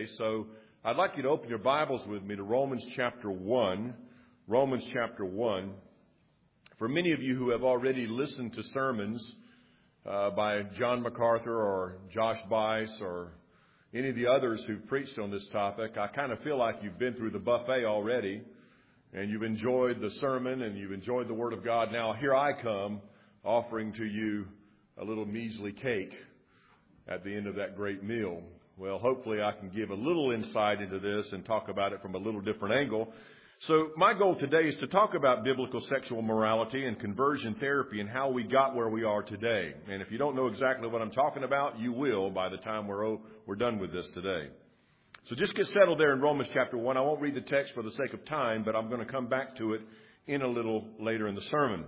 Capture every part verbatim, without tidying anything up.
today. So I'd like you to open your Bibles with me to Romans chapter one. Romans chapter one. For many of you who have already listened to sermons uh, by John MacArthur or Josh Buice or any of the others who've preached on this topic, I kind of feel like you've been through the buffet already and you've enjoyed the sermon and you've enjoyed the Word of God. Now here I come offering to you a little measly cake at the end of that great meal. Well, hopefully I can give a little insight into this and talk about it from a little different angle. So my goal today is to talk about biblical sexual morality and conversion therapy and how we got where we are today. And if you don't know exactly what I'm talking about, you will by the time we're we're done with this today. So just get settled there in Romans chapter one. I won't read the text for the sake of time, but I'm going to come back to it in a little later in the sermon.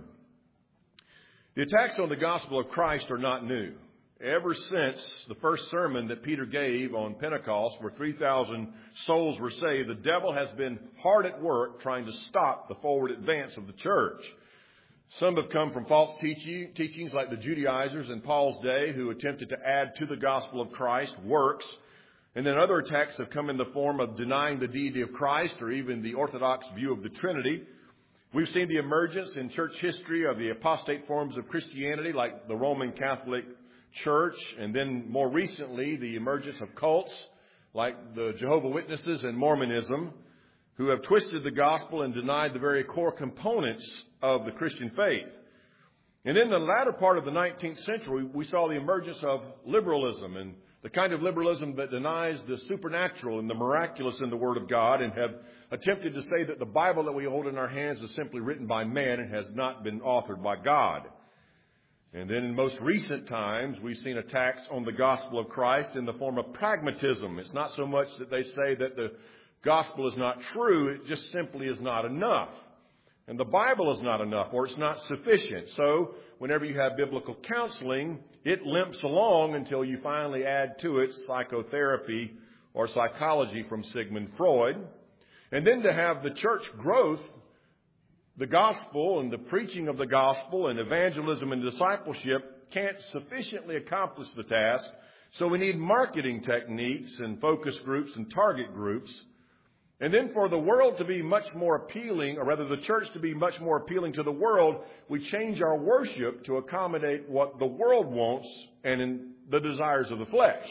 The attacks on the gospel of Christ are not new. Ever since the first sermon that Peter gave on Pentecost, where three thousand souls were saved, the devil has been hard at work trying to stop the forward advance of the church. Some have come from false teaching, teachings like the Judaizers in Paul's day, who attempted to add to the gospel of Christ works. And then other attacks have come in the form of denying the deity of Christ or even the Orthodox view of the Trinity. We've seen the emergence in church history of the apostate forms of Christianity like the Roman Catholic Church, and then more recently the emergence of cults like the Jehovah's Witnesses and Mormonism, who have twisted the gospel and denied the very core components of the Christian faith. And in the latter part of the nineteenth century, we saw the emergence of liberalism, and the kind of liberalism that denies the supernatural and the miraculous in the Word of God, and have attempted to say that the Bible that we hold in our hands is simply written by man and has not been authored by God. And then in most recent times, we've seen attacks on the gospel of Christ in the form of pragmatism. It's not so much that they say that the gospel is not true, it just simply is not enough. And the Bible is not enough, or it's not sufficient. So whenever you have biblical counseling, it limps along until you finally add to it psychotherapy or psychology from Sigmund Freud. And then to have the church growth, the gospel and the preaching of the gospel and evangelism and discipleship can't sufficiently accomplish the task. So we need marketing techniques and focus groups and target groups. And then for the world to be much more appealing, or rather the church to be much more appealing to the world, we change our worship to accommodate what the world wants and in the desires of the flesh.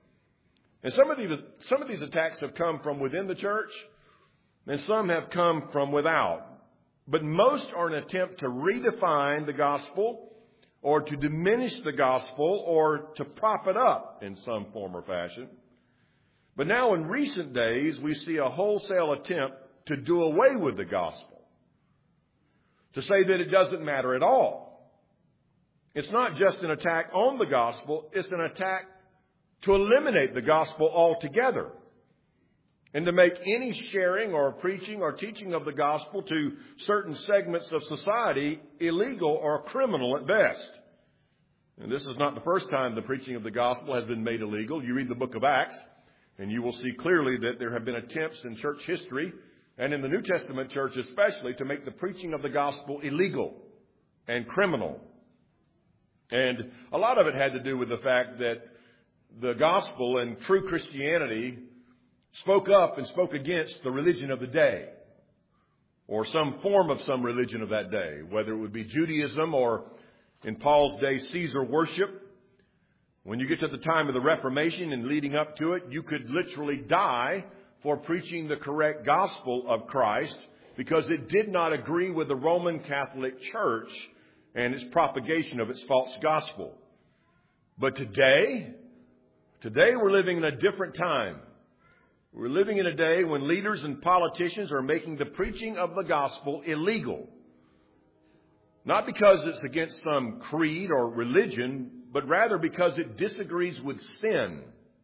And some of these, some of these attacks have come from within the church, and some have come from without. But most are an attempt to redefine the gospel or to diminish the gospel or to prop it up in some form or fashion. But now in recent days, we see a wholesale attempt to do away with the gospel, to say that it doesn't matter at all. It's not just an attack on the gospel, it's an attack to eliminate the gospel altogether, and to make any sharing or preaching or teaching of the gospel to certain segments of society illegal or criminal at best. And this is not the first time the preaching of the gospel has been made illegal. You read the book of Acts, and you will see clearly that there have been attempts in church history, and in the New Testament church especially, to make the preaching of the gospel illegal and criminal. And a lot of it had to do with the fact that the gospel and true Christianity spoke up and spoke against the religion of the day, or some form of some religion of that day, whether it would be Judaism or, in Paul's day, Caesar worship. When you get to the time of the Reformation and leading up to it, you could literally die for preaching the correct gospel of Christ because it did not agree with the Roman Catholic Church and its propagation of its false gospel. But today, today we're living in a different time. We're living in a day when leaders and politicians are making the preaching of the gospel illegal. Not because it's against some creed or religion, but rather because it disagrees with sin,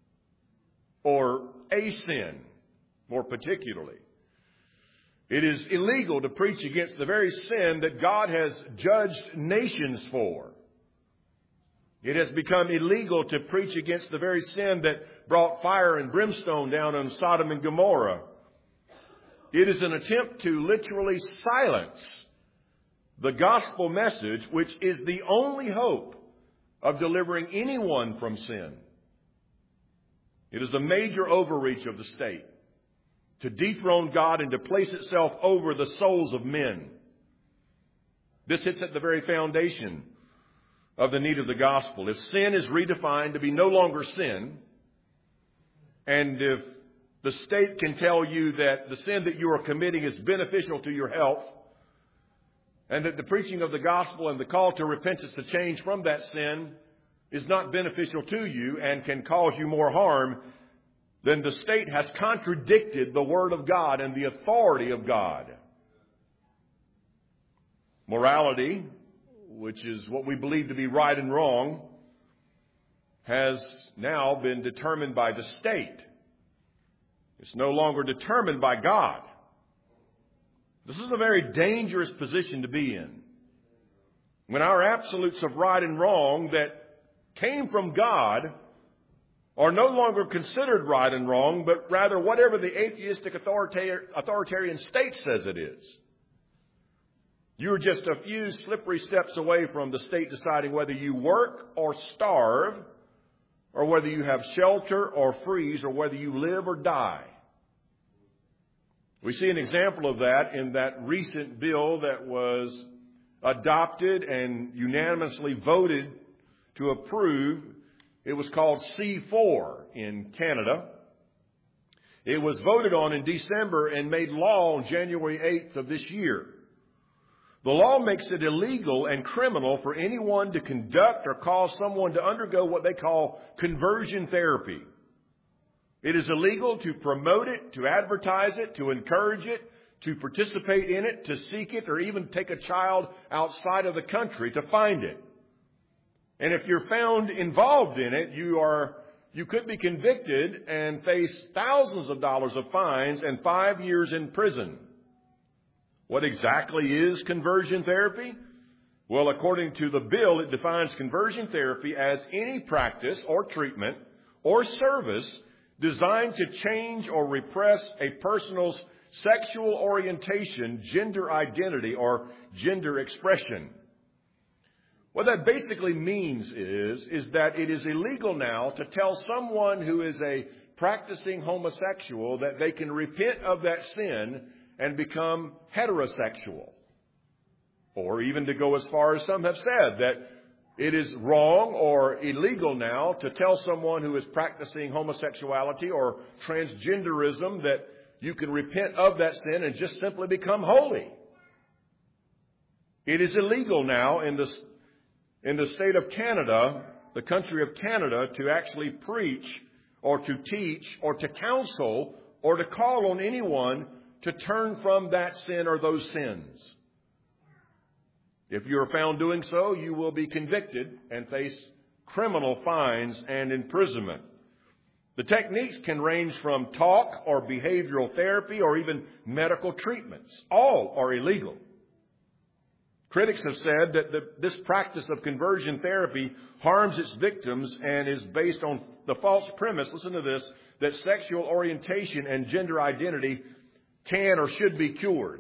or a sin, more particularly. It is illegal to preach against the very sin that God has judged nations for. It has become illegal to preach against the very sin that brought fire and brimstone down on Sodom and Gomorrah. It is an attempt to literally silence the gospel message, which is the only hope of delivering anyone from sin. It is a major overreach of the state to dethrone God and to place itself over the souls of men. This hits at the very foundation of the need of the gospel. If sin is redefined to be no longer sin, and if the state can tell you that the sin that you are committing is beneficial to your health, and that the preaching of the gospel and the call to repentance to change from that sin is not beneficial to you and can cause you more harm, then the state has contradicted the Word of God and the authority of God. Morality, which is what we believe to be right and wrong, has now been determined by the state. It's no longer determined by God. This is a very dangerous position to be in. When our absolutes of right and wrong that came from God are no longer considered right and wrong, but rather whatever the atheistic authoritarian state says it is. You're just a few slippery steps away from the state deciding whether you work or starve, or whether you have shelter or freeze, or whether you live or die. We see an example of that in that recent bill that was adopted and unanimously voted to approve. It was called C four in Canada. It was voted on in December and made law on January eighth of this year. The law makes it illegal and criminal for anyone to conduct or cause someone to undergo what they call conversion therapy. It is illegal to promote it, to advertise it, to encourage it, to participate in it, to seek it, or even take a child outside of the country to find it. And if you're found involved in it, you are you could be convicted and face thousands of dollars of fines and five years in prison. What exactly is conversion therapy? Well, according to the bill, it defines conversion therapy as any practice or treatment or service designed to change or repress a person's sexual orientation, gender identity, or gender expression. What that basically means is, is that it is illegal now to tell someone who is a practicing homosexual that they can repent of that sin and become heterosexual. Or even to go as far as some have said, that it is wrong or illegal now to tell someone who is practicing homosexuality or transgenderism that you can repent of that sin and just simply become holy. It is illegal now in the, in the state of Canada, the country of Canada, to actually preach or to teach or to counsel or to call on anyone to turn from that sin or those sins. If you are found doing so, you will be convicted and face criminal fines and imprisonment. The techniques can range from talk or behavioral therapy or even medical treatments. All are illegal. Critics have said that the, this practice of conversion therapy harms its victims and is based on the false premise, listen to this, that sexual orientation and gender identity can or should be cured.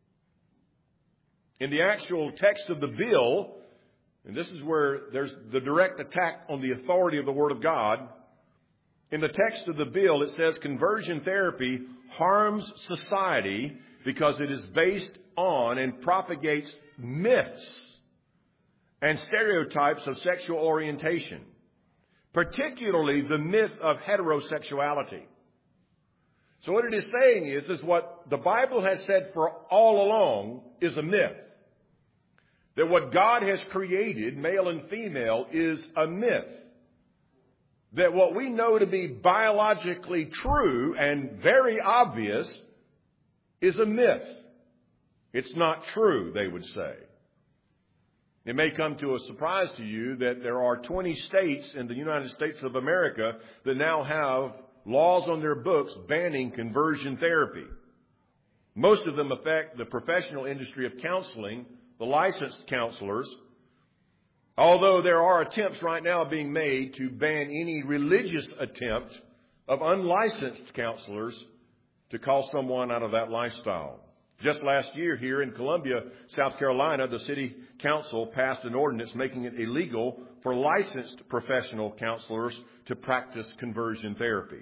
In the actual text of the bill, and this is where there's the direct attack on the authority of the Word of God, in the text of the bill it says conversion therapy harms society because it is based on and propagates myths and stereotypes of sexual orientation, particularly the myth of heterosexuality. So what it is saying is, is what the Bible has said for all along is a myth. That what God has created, male and female, is a myth. That what we know to be biologically true and very obvious is a myth. It's not true, they would say. It may come to a surprise to you that there are twenty states in the United States of America that now have laws on their books banning conversion therapy. Most of them affect the professional industry of counseling, the licensed counselors, although there are attempts right now being made to ban any religious attempt of unlicensed counselors to call someone out of that lifestyle. Just last year here in Columbia, South Carolina, the city council passed an ordinance making it illegal for licensed professional counselors to practice conversion therapy.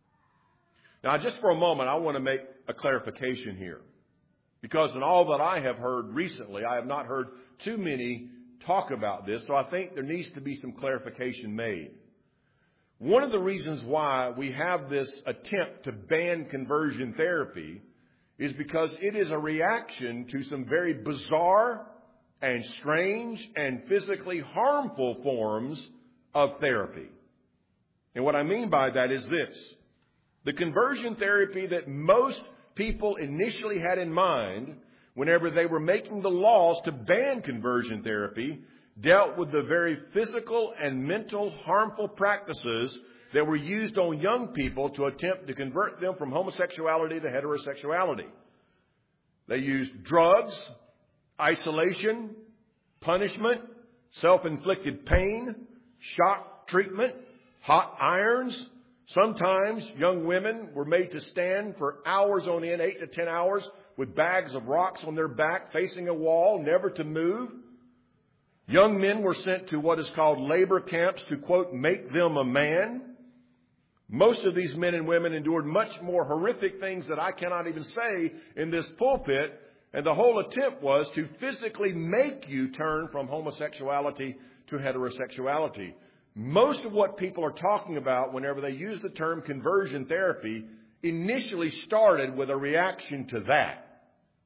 Now, just for a moment, I want to make a clarification here. Because in all that I have heard recently, I have not heard too many talk about this, so I think there needs to be some clarification made. One of the reasons why we have this attempt to ban conversion therapy is because it is a reaction to some very bizarre and strange and physically harmful forms of therapy. And what I mean by that is this. The conversion therapy that most people initially had in mind whenever they were making the laws to ban conversion therapy dealt with the very physical and mental harmful practices that were used on young people to attempt to convert them from homosexuality to heterosexuality. They used drugs, isolation, punishment, self-inflicted pain, shock treatment, hot irons. Sometimes young women were made to stand for hours on end, eight to ten hours, with bags of rocks on their back, facing a wall, never to move. Young men were sent to what is called labor camps to, quote, make them a man. Most of these men and women endured much more horrific things that I cannot even say in this pulpit. And the whole attempt was to physically make you turn from homosexuality to heterosexuality. Most of what people are talking about whenever they use the term conversion therapy initially started with a reaction to that.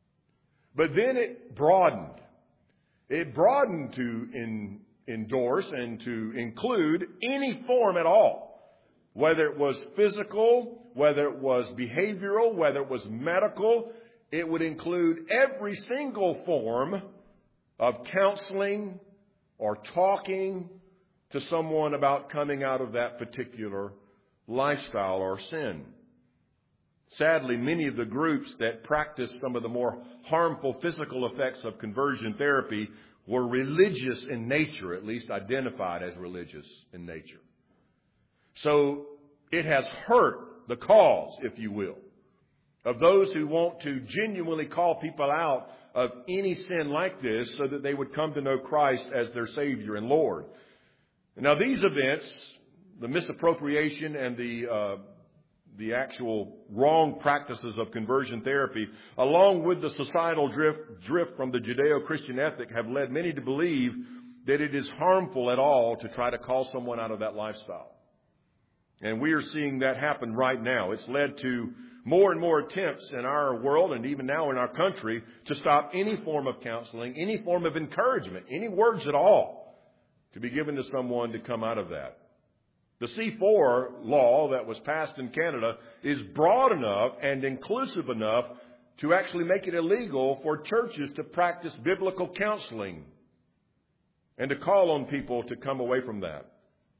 But then it broadened. It broadened to in, endorse and to include any form at all. Whether it was physical, whether it was behavioral, whether it was medical, it would include every single form of counseling or talking to someone about coming out of that particular lifestyle or sin. Sadly, many of the groups that practice some of the more harmful physical effects of conversion therapy were religious in nature, at least identified as religious in nature. So it has hurt the cause, if you will, of those who want to genuinely call people out of any sin like this so that they would come to know Christ as their Savior and Lord. Now, these events, the misappropriation and the uh, the actual wrong practices of conversion therapy, along with the societal drift, drift from the Judeo-Christian ethic, have led many to believe that it is harmful at all to try to call someone out of that lifestyle. And we are seeing that happen right now. It's led to more and more attempts in our world and even now in our country to stop any form of counseling, any form of encouragement, any words at all to be given to someone to come out of that. The C four law that was passed in Canada is broad enough and inclusive enough to actually make it illegal for churches to practice biblical counseling and to call on people to come away from that.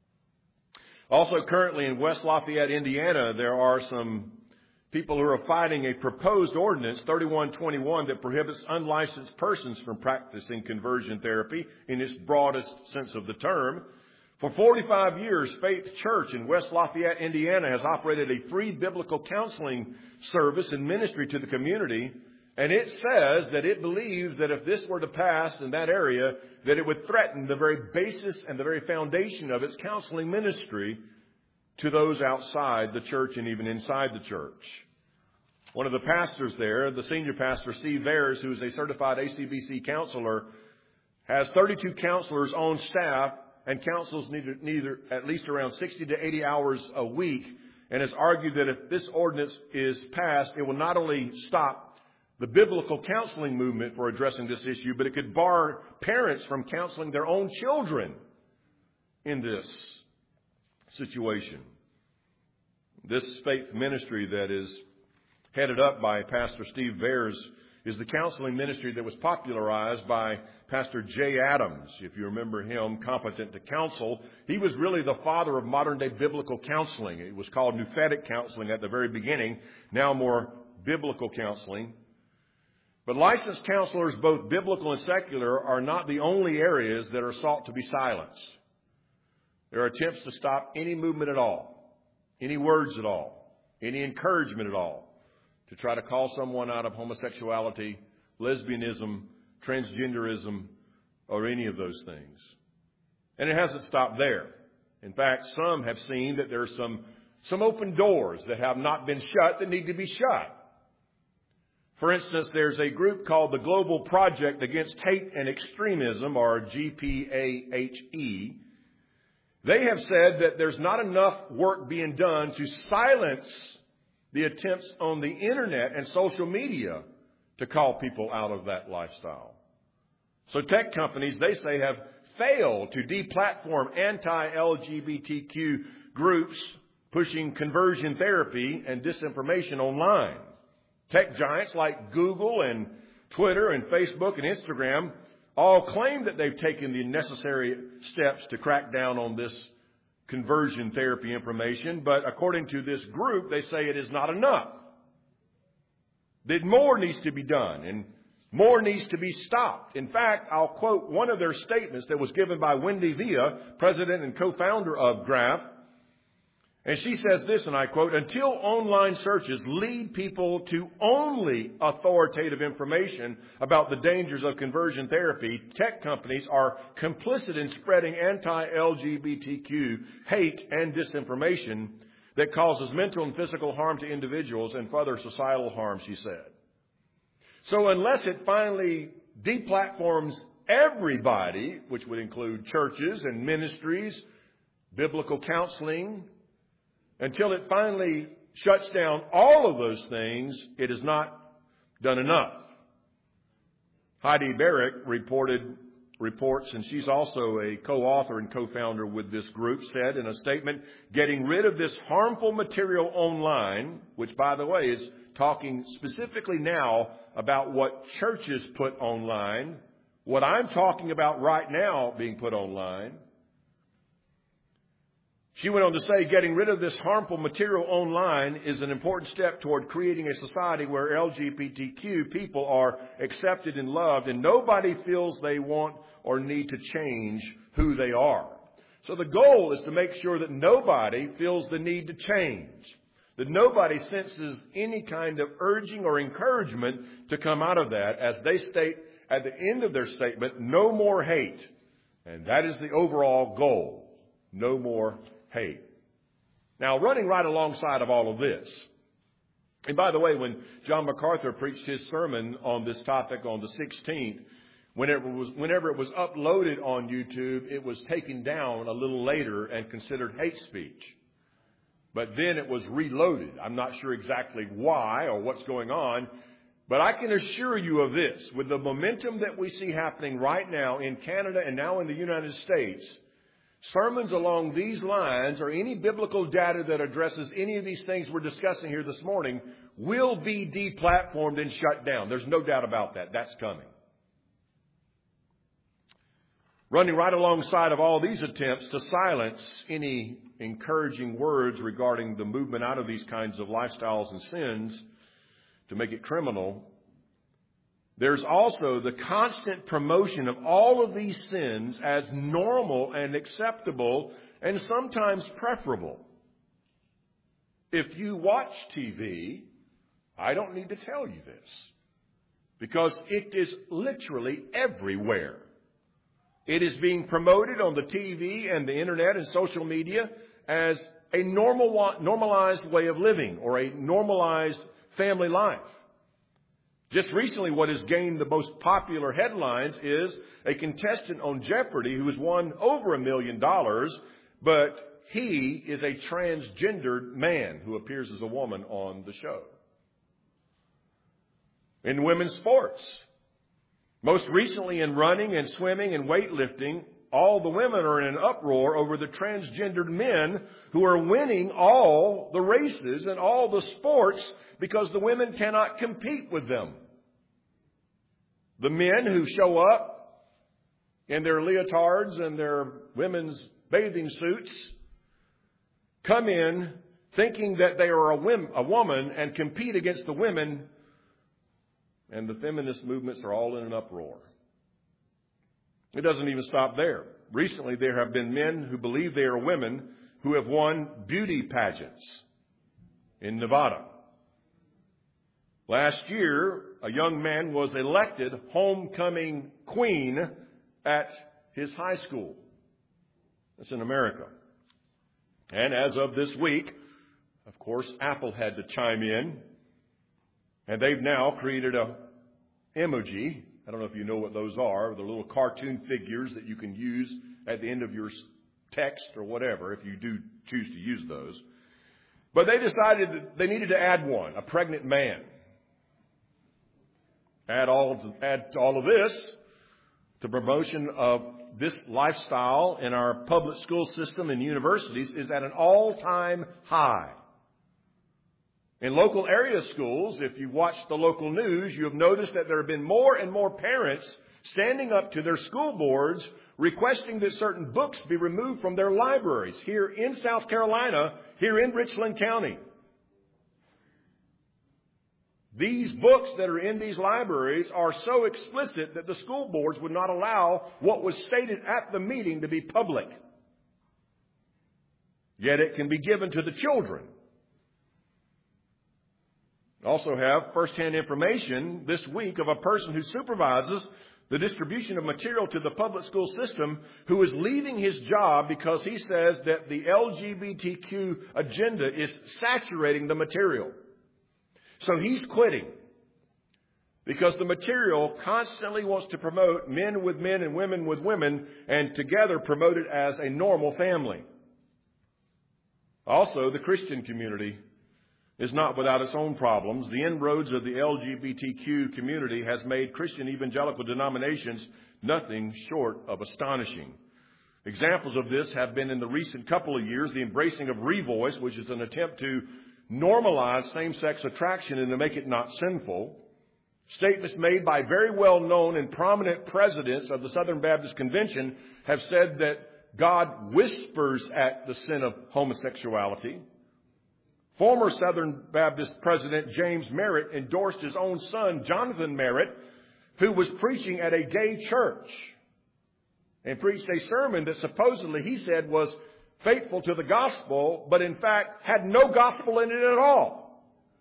Also, currently in West Lafayette, Indiana, there are some people who are fighting a proposed ordinance, thirty-one twenty-one, that prohibits unlicensed persons from practicing conversion therapy in its broadest sense of the term. For forty-five years, Faith Church in West Lafayette, Indiana, has operated a free biblical counseling service and ministry to the community. And it says that it believes that if this were to pass in that area, that it would threaten the very basis and the very foundation of its counseling ministry to those outside the church and even inside the church. One of the pastors there, the senior pastor, Steve Ayers, who is a certified A C B C counselor, has thirty-two counselors on staff and counsels neither, neither at least around sixty to eighty hours a week, and has argued that if this ordinance is passed, it will not only stop the biblical counseling movement for addressing this issue, but it could bar parents from counseling their own children in this situation. This faith ministry that is headed up by Pastor Steve Ayers is the counseling ministry that was popularized by Pastor Jay Adams. If you remember him, Competent to Counsel, he was really the father of modern-day biblical counseling. It was called Nouthetic counseling at the very beginning, now more biblical counseling. But licensed counselors, both biblical and secular, are not the only areas that are sought to be silenced. There are attempts to stop any movement at all, any words at all, any encouragement at all, to try to call someone out of homosexuality, lesbianism, transgenderism, or any of those things. And it hasn't stopped there. In fact, some have seen that there are some, some open doors that have not been shut that need to be shut. For instance, there's a group called the Global Project Against Hate and Extremism, or G P A H E. They have said that there's not enough work being done to silence the attempts on the internet and social media to call people out of that lifestyle. So tech companies, they say, have failed to deplatform anti-L G B T Q groups pushing conversion therapy and disinformation online. Tech giants like Google and Twitter and Facebook and Instagram all claim that they've taken the necessary steps to crack down on this conversion therapy information, but according to this group, they say it is not enough. That more needs to be done and more needs to be stopped. In fact, I'll quote one of their statements that was given by Wendy Villa, president and co-founder of Graph. And she says this, and I quote, "Until online searches lead people to only authoritative information about the dangers of conversion therapy, tech companies are complicit in spreading anti-L G B T Q hate and disinformation that causes mental and physical harm to individuals and further societal harm," she said. So unless it finally deplatforms everybody, which would include churches and ministries, biblical counseling, until it finally shuts down all of those things, it is not done enough. Heidi Barrick reported reports, and she's also a co-author and co-founder with this group, said in a statement, "Getting rid of this harmful material online," which, by the way, is talking specifically now about what churches put online, what I'm talking about right now being put online. She went on to say, "Getting rid of this harmful material online is an important step toward creating a society where L G B T Q people are accepted and loved, and nobody feels they want or need to change who they are." So the goal is to make sure that nobody feels the need to change, that nobody senses any kind of urging or encouragement to come out of that, as they state at the end of their statement, "No more hate." And that is the overall goal. No more hate. Now, running right alongside of all of this, and by the way, when John MacArthur preached his sermon on this topic on the sixteenth, whenever it was, whenever it was uploaded on YouTube, it was taken down a little later and considered hate speech. But then it was reloaded. I'm not sure exactly why or what's going on, but I can assure you of this. With the momentum that we see happening right now in Canada and now in the United States, sermons along these lines, or any biblical data that addresses any of these things we're discussing here this morning, will be deplatformed and shut down. There's no doubt about that. That's coming. Running right alongside of all these attempts to silence any encouraging words regarding the movement out of these kinds of lifestyles and sins to make it criminal, there's also the constant promotion of all of these sins as normal and acceptable and sometimes preferable. If you watch T V, I don't need to tell you this, because it is literally everywhere. It is being promoted on the T V and the internet and social media as a normal, normalized way of living or a normalized family life. Just recently, what has gained the most popular headlines is a contestant on Jeopardy who has won over a million dollars, but he is a transgendered man who appears as a woman on the show. In women's sports, most recently in running and swimming and weightlifting, all the women are in an uproar over the transgendered men who are winning all the races and all the sports because the women cannot compete with them. The men who show up in their leotards and their women's bathing suits come in thinking that they are a, whim, a woman and compete against the women, and the feminist movements are all in an uproar. It doesn't even stop there. Recently, there have been men who believe they are women who have won beauty pageants in Nevada. Last year, a young man was elected homecoming queen at his high school. That's in America. And as of this week, of course, Apple had to chime in. And they've now created a emoji. I don't know if you know what those are. They're little cartoon figures that you can use at the end of your text or whatever, if you do choose to use those. But they decided that they needed to add one, a pregnant man. Add all, add to all of this, the promotion of this lifestyle in our public school system and universities is at an all-time high. In local area schools, if you watch the local news, you have noticed that there have been more and more parents standing up to their school boards requesting that certain books be removed from their libraries here in South Carolina, here in Richland County. These books that are in these libraries are so explicit that the school boards would not allow what was stated at the meeting to be public. Yet it can be given to the children. Also have firsthand information this week of a person who supervises the distribution of material to the public school system who is leaving his job because he says that the L G B T Q agenda is saturating the material. So he's quitting because the material constantly wants to promote men with men and women with women and together promote it as a normal family. Also, the Christian community is not without its own problems. The inroads of the L G B T Q community has made Christian evangelical denominations nothing short of astonishing. Examples of this have been in the recent couple of years the embracing of Revoice, which is an attempt to normalize same-sex attraction and to make it not sinful. Statements made by very well-known and prominent presidents of the Southern Baptist Convention have said that God whispers at the sin of homosexuality. Former Southern Baptist President James Merritt endorsed his own son, Jonathan Merritt, who was preaching at a gay church and preached a sermon that supposedly he said was faithful to the gospel, but in fact had no gospel in it at all.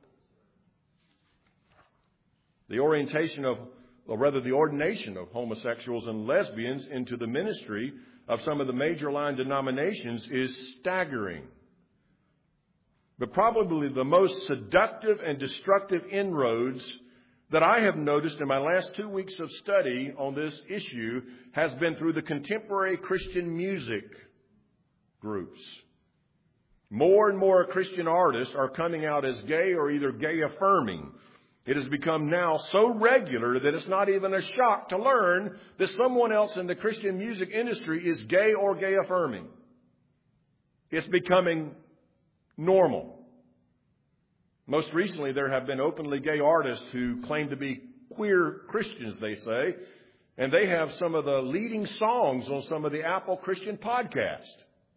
The orientation of, or rather the ordination of homosexuals and lesbians into the ministry of some of the major line denominations is staggering. But probably the most seductive and destructive inroads that I have noticed in my last two weeks of study on this issue has been through the contemporary Christian music groups. More and more Christian artists are coming out as gay or either gay affirming. It has become now so regular that it's not even a shock to learn that someone else in the Christian music industry is gay or gay affirming. It's becoming normal. Most recently, there have been openly gay artists who claim to be queer Christians, they say, and they have some of the leading songs on some of the Apple Christian podcasts.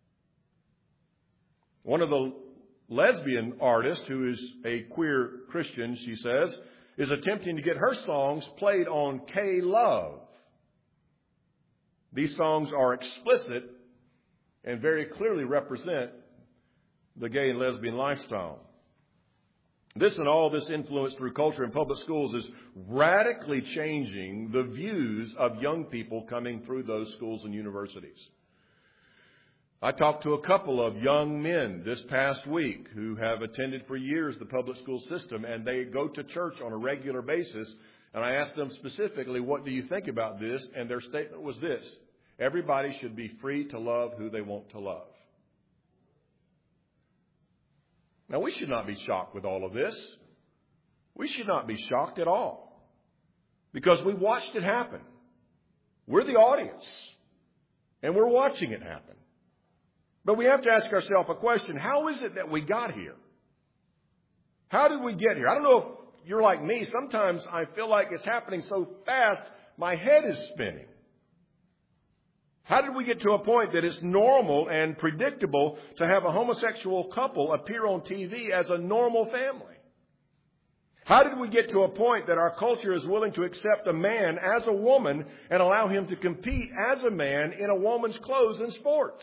One of the lesbian artists, who is a queer Christian, she says, is attempting to get her songs played on K-Love. These songs are explicit and very clearly represent the gay and lesbian lifestyle. This and all this influence through culture and public schools is radically changing the views of young people coming through those schools and universities. I talked to a couple of young men this past week who have attended for years the public school system, and they go to church on a regular basis. And I asked them specifically, what do you think about this? And their statement was this: everybody should be free to love who they want to love. Now, we should not be shocked with all of this. We should not be shocked at all, because we watched it happen. We're the audience, and we're watching it happen. But we have to ask ourselves a question: how is it that we got here? How did we get here? I don't know if you're like me. Sometimes I feel like it's happening so fast, my head is spinning. How did we get to a point that it's normal and predictable to have a homosexual couple appear on T V as a normal family? How did we get to a point that our culture is willing to accept a man as a woman and allow him to compete as a man in a woman's clothes in sports?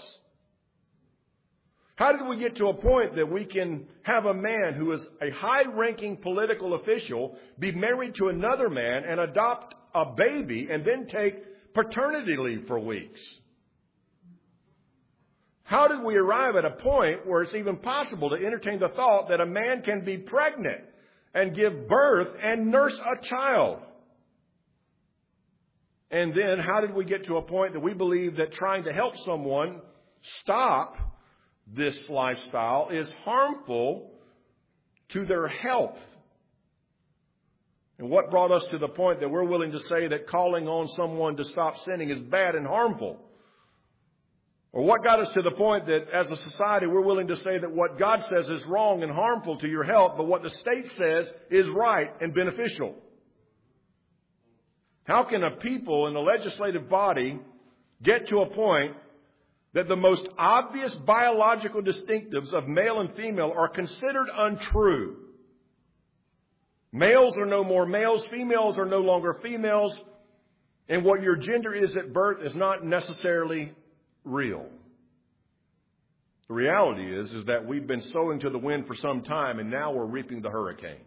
How did we get to a point that we can have a man who is a high-ranking political official be married to another man and adopt a baby and then take paternity leave for weeks? How did we arrive at a point where it's even possible to entertain the thought that a man can be pregnant and give birth and nurse a child? And then how did we get to a point that we believe that trying to help someone stop this lifestyle is harmful to their health? And what brought us to the point that we're willing to say that calling on someone to stop sinning is bad and harmful? Or what got us to the point that as a society we're willing to say that what God says is wrong and harmful to your health, but what the state says is right and beneficial? How can a people in the legislative body get to a point that the most obvious biological distinctives of male and female are considered untrue? Males are no more males, females are no longer females, and what your gender is at birth is not necessarily real. The reality is, is that we've been sowing to the wind for some time, and now we're reaping the hurricane.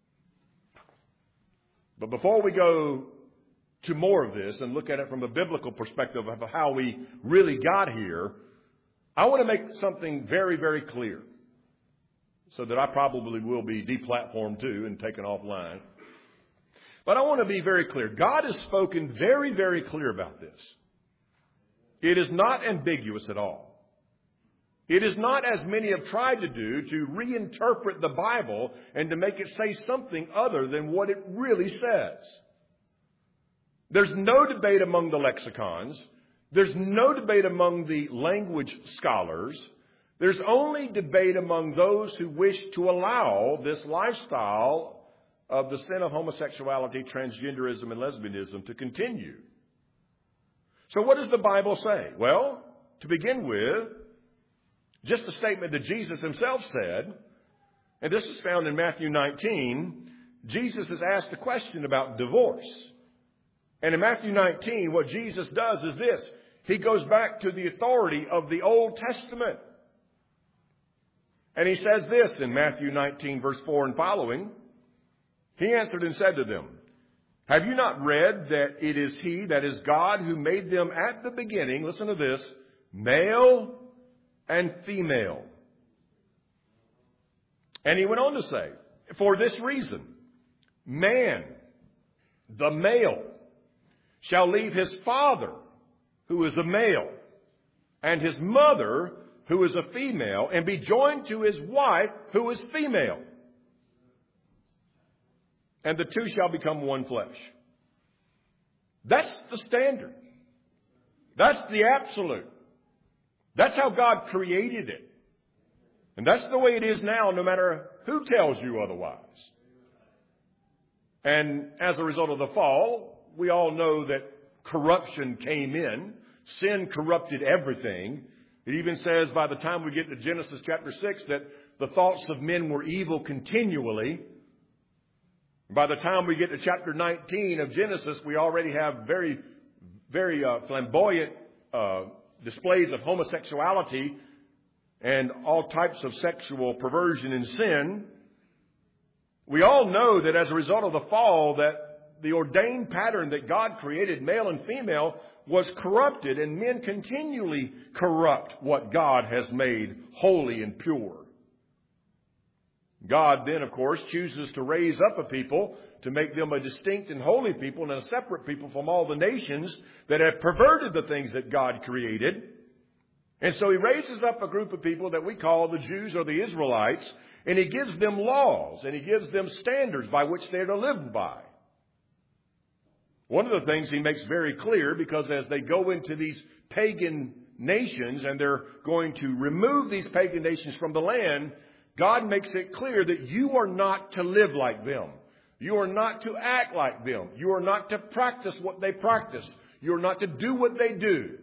But before we go to more of this and look at it from a biblical perspective of how we really got here, I want to make something very, very clear, so that I probably will be deplatformed too and taken offline. But I want to be very clear. God has spoken very, very clear about this. It is not ambiguous at all. It is not, as many have tried to do, to reinterpret the Bible and to make it say something other than what it really says. There's no debate among the lexicons. There's no debate among the language scholars. There's only debate among those who wish to allow this lifestyle of the sin of homosexuality, transgenderism, and lesbianism to continue. So what does the Bible say? Well, to begin with, just a statement that Jesus himself said, and this is found in Matthew nineteen. Jesus is asked a question about divorce. And in Matthew nineteen, what Jesus does is this. He goes back to the authority of the Old Testament. And he says this in Matthew nineteen, verse four and following. He answered and said to them, have you not read that it is he, that is God, who made them at the beginning, listen to this, male and female? And he went on to say, for this reason, man, the male, shall leave his father, who is a male, and his mother, who is a female, and be joined to his wife, who is female. And the two shall become one flesh. That's the standard. That's the absolute. That's how God created it. And that's the way it is now, no matter who tells you otherwise. And as a result of the fall, we all know that corruption came in. Sin corrupted everything. It even says by the time we get to Genesis chapter six that the thoughts of men were evil continually. By the time we get to chapter nineteen of Genesis, we already have very, very uh, flamboyant uh, displays of homosexuality and all types of sexual perversion and sin. We all know that as a result of the fall, that the ordained pattern that God created, male and female, was corrupted, and men continually corrupt what God has made holy and pure. God then, of course, chooses to raise up a people to make them a distinct and holy people and a separate people from all the nations that have perverted the things that God created. And so he raises up a group of people that we call the Jews or the Israelites, and he gives them laws and he gives them standards by which they're to live by. One of the things he makes very clear, because as they go into these pagan nations and they're going to remove these pagan nations from the land, God makes it clear that you are not to live like them. You are not to act like them. You are not to practice what they practice. You are not to do what they do.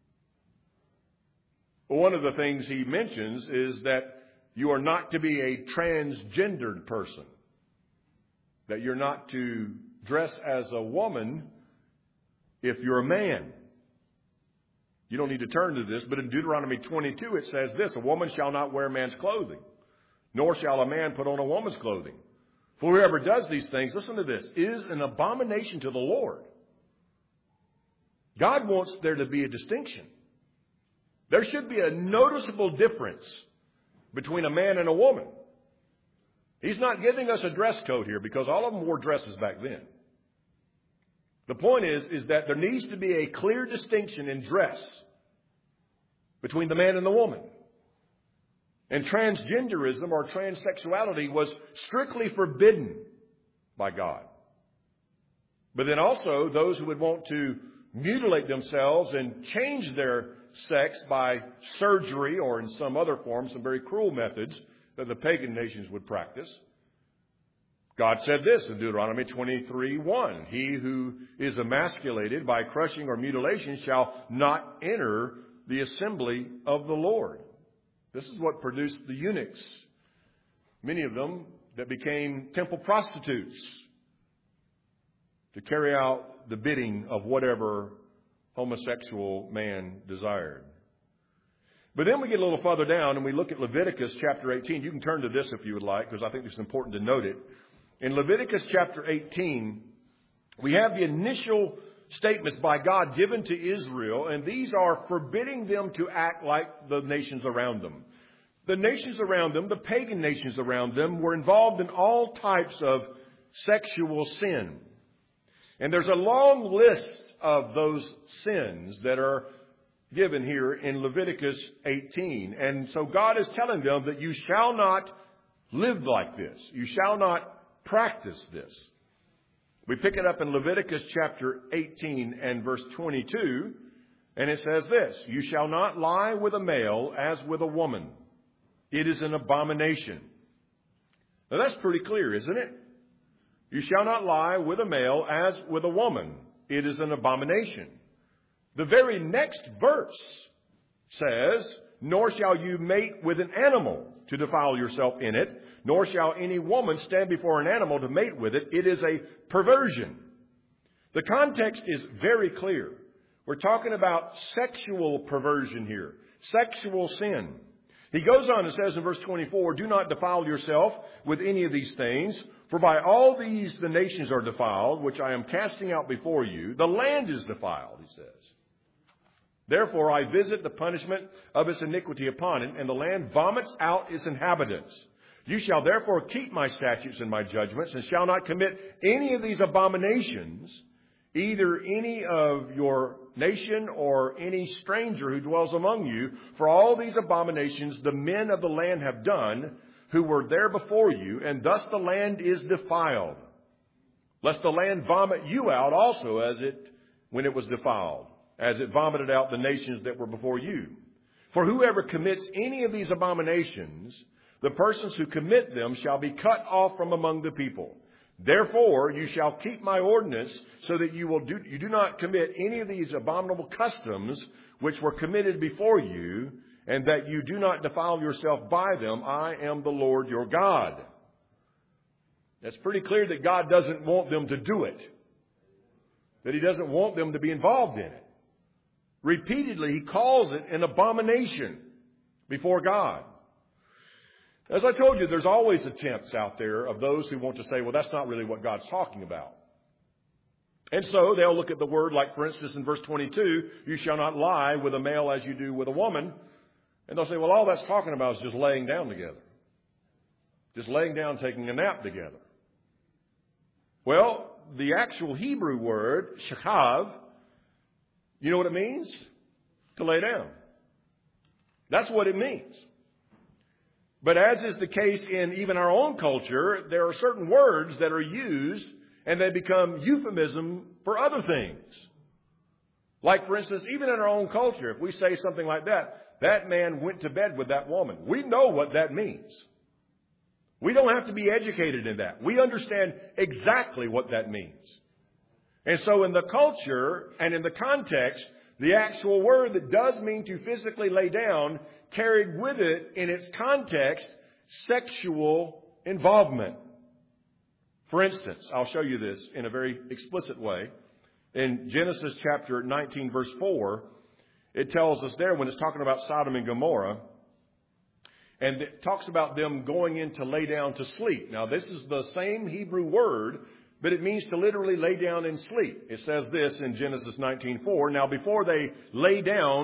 One of the things he mentions is that you are not to be a transgendered person. That you're not to dress as a woman if you're a man. You don't need to turn to this, but in Deuteronomy twenty-two it says this, a woman shall not wear man's clothing, nor shall a man put on a woman's clothing. For whoever does these things, listen to this, is an abomination to the Lord. God wants there to be a distinction. There should be a noticeable difference between a man and a woman. He's not giving us a dress code here because all of them wore dresses back then. The point is, is that there needs to be a clear distinction in dress between the man and the woman. And transgenderism or transsexuality was strictly forbidden by God. But then also those who would want to mutilate themselves and change their sex by surgery or in some other form, some very cruel methods that the pagan nations would practice. God said this in Deuteronomy twenty-three one. He who is emasculated by crushing or mutilation shall not enter the assembly of the Lord. This is what produced the eunuchs, many of them that became temple prostitutes to carry out the bidding of whatever homosexual man desired. But then we get a little further down and we look at Leviticus chapter eighteen. You can turn to this if you would like, because I think it's important to note it. In Leviticus chapter eighteen, we have the initial statements by God given to Israel, and these are forbidding them to act like the nations around them. The nations around them, the pagan nations around them, were involved in all types of sexual sin. And there's a long list of those sins that are given here in Leviticus eighteen. And so God is telling them that you shall not live like this. You shall not practice this. We pick it up in Leviticus chapter eighteen and verse twenty-two. And it says this: you shall not lie with a male as with a woman. It is an abomination. Now that's pretty clear, isn't it? You shall not lie with a male as with a woman. It is an abomination. The very next verse says, nor shall you mate with an animal to defile yourself in it, nor shall any woman stand before an animal to mate with it. It is a perversion. The context is very clear. We're talking about sexual perversion here, sexual sin. He goes on and says in verse twenty-four, do not defile yourself with any of these things, for by all these the nations are defiled, which I am casting out before you. The land is defiled, he says. Therefore I visit the punishment of its iniquity upon it, and the land vomits out its inhabitants. You shall therefore keep my statutes and my judgments, and shall not commit any of these abominations, either any of your nation or any stranger who dwells among you. For all these abominations the men of the land have done, who were there before you, and thus the land is defiled. Lest the land vomit you out also as it, when it was defiled, as it vomited out the nations that were before you. For whoever commits any of these abominations, the persons who commit them shall be cut off from among the people. Therefore, you shall keep my ordinance, so that you will do, you do not commit any of these abominable customs which were committed before you, and that you do not defile yourself by them. I am the Lord your God. It's pretty clear that God doesn't want them to do it, that He doesn't want them to be involved in it. Repeatedly, He calls it an abomination before God. As I told you, there's always attempts out there of those who want to say, well, that's not really what God's talking about. And so they'll look at the word, like, for instance, in verse twenty-two, you shall not lie with a male as you do with a woman. And they'll say, well, all that's talking about is just laying down together. Just laying down, taking a nap together. Well, the actual Hebrew word, shakav, you know what it means? To lay down. That's what it means. But as is the case in even our own culture, there are certain words that are used and they become euphemism for other things. Like, for instance, even in our own culture, if we say something like that, that man went to bed with that woman. We know what that means. We don't have to be educated in that. We understand exactly what that means. And so in the culture and in the context, the actual word that does mean to physically lay down carried with it in its context sexual involvement. For instance, I'll show you this in a very explicit way. In Genesis chapter nineteen, verse four, it tells us there when it's talking about Sodom and Gomorrah, and it talks about them going in to lay down to sleep. Now, this is the same Hebrew word, but it means to literally lay down and sleep. It says this in Genesis nineteen four. Now, before they lay down,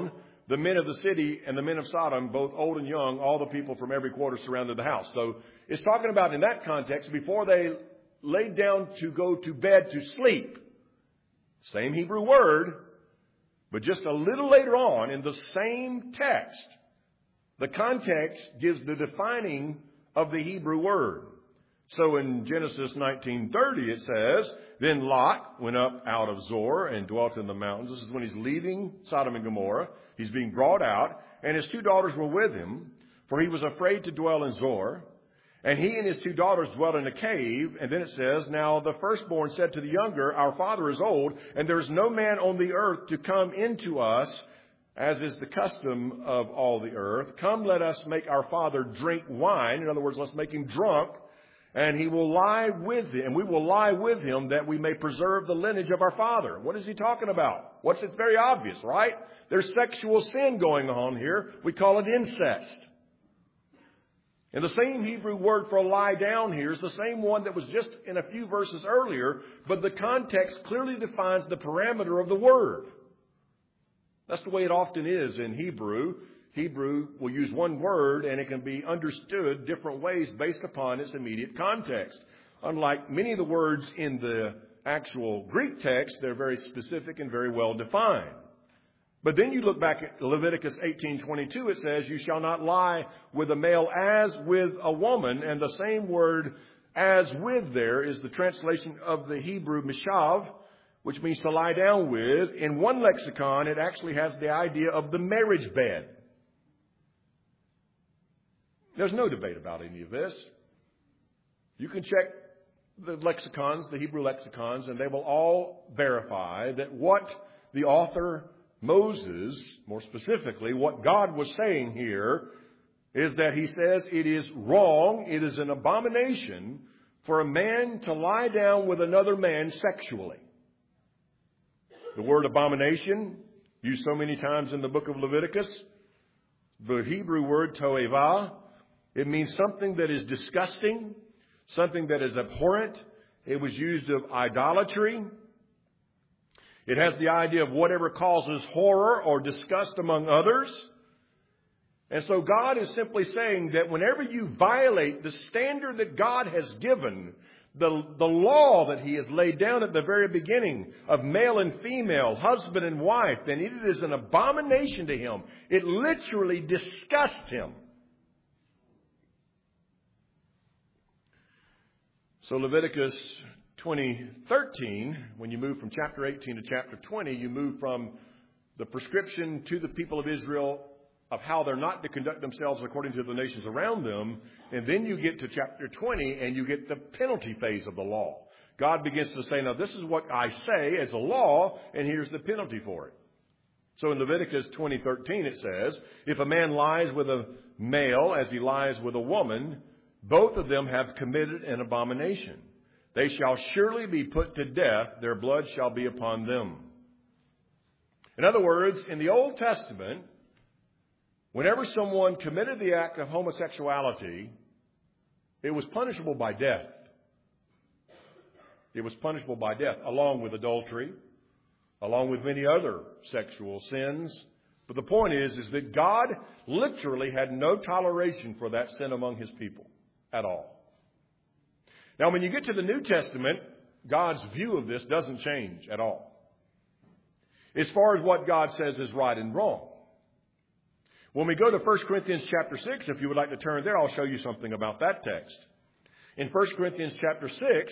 the men of the city and the men of Sodom, both old and young, all the people from every quarter surrounded the house. So it's talking about in that context, before they laid down to go to bed to sleep. Same Hebrew word, but just a little later on in the same text, the context gives the defining of the Hebrew word. So in Genesis nineteen thirty it says, then Lot went up out of Zoar and dwelt in the mountains. This is when he's leaving Sodom and Gomorrah. He's being brought out, and his two daughters were with him, for he was afraid to dwell in Zoar. And he and his two daughters dwelt in a cave. And then it says, now the firstborn said to the younger, our father is old, and there is no man on the earth to come into us, as is the custom of all the earth. Come, let us make our father drink wine. In other words, let's make him drunk. And he will lie with him, and we will lie with him that we may preserve the lineage of our father. What is he talking about? What's it's very obvious, right? There's sexual sin going on here. We call it incest. And the same Hebrew word for lie down here is the same one that was just in a few verses earlier, but the context clearly defines the parameter of the word. That's the way it often is in Hebrew. Hebrew will use one word and it can be understood different ways based upon its immediate context. Unlike many of the words in the actual Greek text, they're very specific and very well defined. But then you look back at Leviticus eighteen twenty-two, it says, you shall not lie with a male as with a woman. And the same word as with there is the translation of the Hebrew mishav, which means to lie down with. In one lexicon, it actually has the idea of the marriage bed. There's no debate about any of this. You can check the lexicons, the Hebrew lexicons, and they will all verify that what the author Moses, more specifically, what God was saying here is that he says it is wrong, it is an abomination for a man to lie down with another man sexually. The word abomination, used so many times in the book of Leviticus, the Hebrew word toevah, it means something that is disgusting, something that is abhorrent. It was used of idolatry. It has the idea of whatever causes horror or disgust among others. And so God is simply saying that whenever you violate the standard that God has given, the, the law that he has laid down at the very beginning of male and female, husband and wife, then it is an abomination to him. It literally disgusts him. So Leviticus twenty thirteen, when you move from chapter eighteen to chapter twenty, you move from the prescription to the people of Israel of how they're not to conduct themselves according to the nations around them. And then you get to chapter twenty and you get the penalty phase of the law. God begins to say, now this is what I say as a law, and here's the penalty for it. So in Leviticus twenty thirteen it says, if a man lies with a male as he lies with a woman, both of them have committed an abomination. They shall surely be put to death. Their blood shall be upon them. In other words, in the Old Testament, whenever someone committed the act of homosexuality, it was punishable by death. It was punishable by death, along with adultery, along with many other sexual sins. But the point is, is that God literally had no toleration for that sin among his people at all. Now, when you get to the New Testament, God's view of this doesn't change at all. As far as what God says is right and wrong. When we go to First Corinthians chapter six, if you would like to turn there, I'll show you something about that text. In First Corinthians chapter six,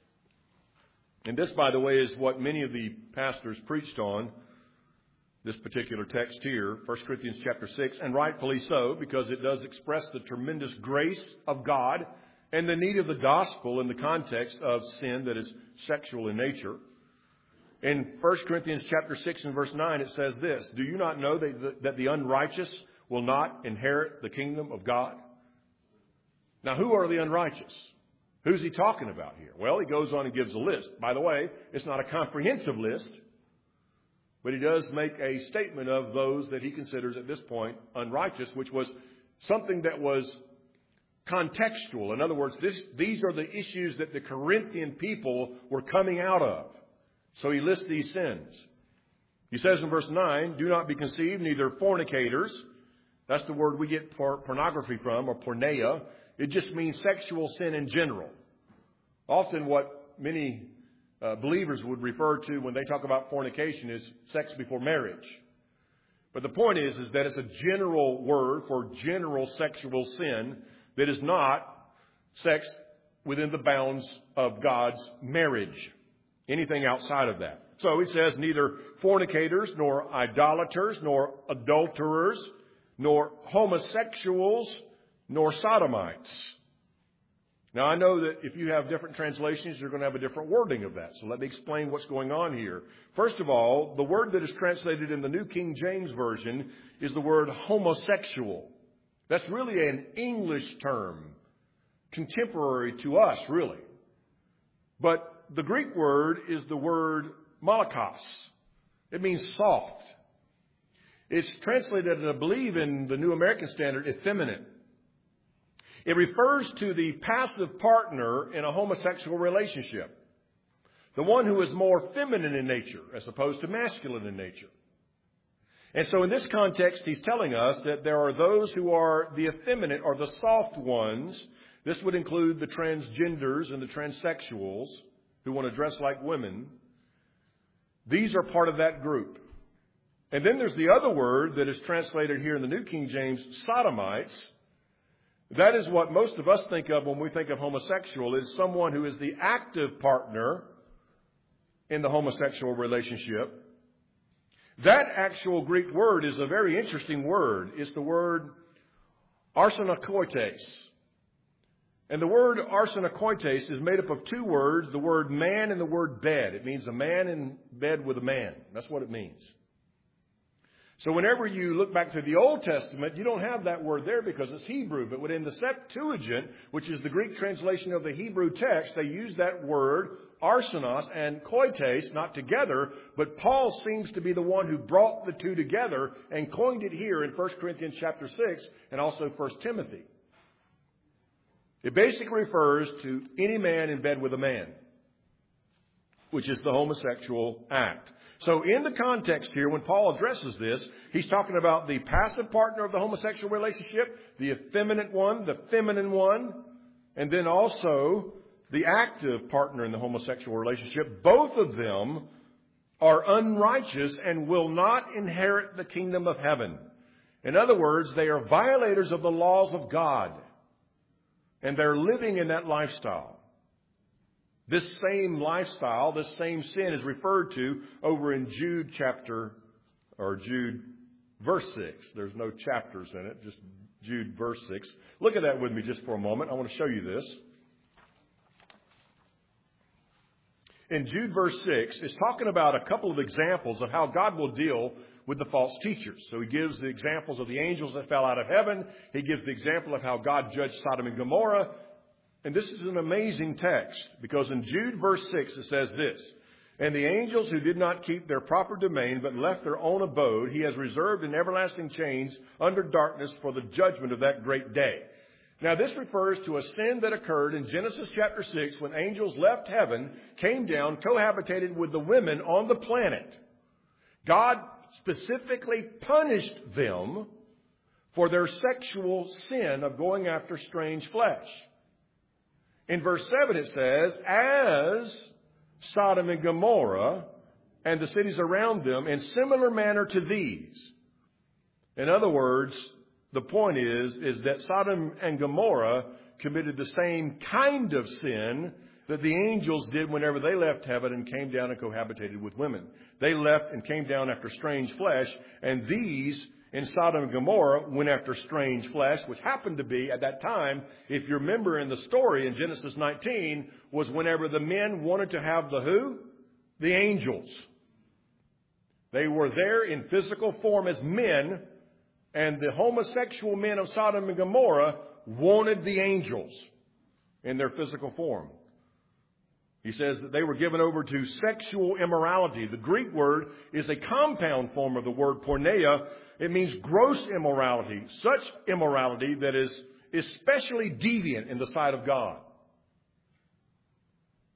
and this, by the way, is what many of the pastors preached on, this particular text here, First Corinthians chapter six, and rightfully so, because it does express the tremendous grace of God and the need of the gospel in the context of sin that is sexual in nature. In First Corinthians chapter six and verse nine, it says this, do you not know that, that the unrighteous will not inherit the kingdom of God? Now, who are the unrighteous? Who's he talking about here? Well, he goes on and gives a list. By the way, it's not a comprehensive list, but he does make a statement of those that he considers at this point unrighteous, which was something that was contextual. In other words, this, these are the issues that the Corinthian people were coming out of. So he lists these sins. He says in verse nine, do not be conceived, neither fornicators. That's the word we get for pornography from, or porneia. It just means sexual sin in general. Often what many uh, believers would refer to when they talk about fornication is sex before marriage. But the point is, is that it's a general word for general sexual sin that is not sex within the bounds of God's marriage. Anything outside of that. So he says neither fornicators, nor idolaters, nor adulterers, nor homosexuals, nor sodomites. Now I know that if you have different translations, you're going to have a different wording of that. So let me explain what's going on here. First of all, the word that is translated in the New King James Version is the word homosexual. That's really an English term, contemporary to us, really. But the Greek word is the word malakos. It means soft. It's translated, I believe, in the New American Standard, effeminate. It refers to the passive partner in a homosexual relationship. The one who is more feminine in nature as opposed to masculine in nature. And so in this context, he's telling us that there are those who are the effeminate or the soft ones. This would include the transgenders and the transsexuals who want to dress like women. These are part of that group. And then there's the other word that is translated here in the New King James, sodomites. That is what most of us think of when we think of homosexual, is someone who is the active partner in the homosexual relationship. That actual Greek word is a very interesting word. It's the word arsenokoites. And the word arsenokoites is made up of two words, the word man and the word bed. It means a man in bed with a man. That's what it means. So whenever you look back to the Old Testament, you don't have that word there because it's Hebrew. But within the Septuagint, which is the Greek translation of the Hebrew text, they use that word, arsenos and koites, not together. But Paul seems to be the one who brought the two together and coined it here in First Corinthians chapter six and also First Timothy. It basically refers to any man in bed with a man, which is the homosexual act. So in the context here, when Paul addresses this, he's talking about the passive partner of the homosexual relationship, the effeminate one, the feminine one, and then also the active partner in the homosexual relationship. Both of them are unrighteous and will not inherit the kingdom of heaven. In other words, they are violators of the laws of God, and they're living in that lifestyle. This same lifestyle, this same sin is referred to over in Jude chapter, or Jude verse six. There's no chapters in it, just Jude verse six. Look at that with me just for a moment. I want to show you this. In Jude verse six, it's talking about a couple of examples of how God will deal with the false teachers. So he gives the examples of the angels that fell out of heaven. He gives the example of how God judged Sodom and Gomorrah. And this is an amazing text because in Jude verse six it says this, and the angels who did not keep their proper domain but left their own abode, he has reserved in everlasting chains under darkness for the judgment of that great day. Now this refers to a sin that occurred in Genesis chapter six when angels left heaven, came down, cohabitated with the women on the planet. God specifically punished them for their sexual sin of going after strange flesh. In verse seven it says, as Sodom and Gomorrah and the cities around them in similar manner to these. In other words, the point is, is that Sodom and Gomorrah committed the same kind of sin that the angels did whenever they left heaven and came down and cohabitated with women. They left and came down after strange flesh, and these in Sodom and Gomorrah went after strange flesh, which happened to be at that time, if you remember in the story in Genesis nineteen, was whenever the men wanted to have the who? The angels. They were there in physical form as men, and the homosexual men of Sodom and Gomorrah wanted the angels in their physical form. He says that they were given over to sexual immorality. The Greek word is a compound form of the word porneia. It means gross immorality, such immorality that is especially deviant in the sight of God.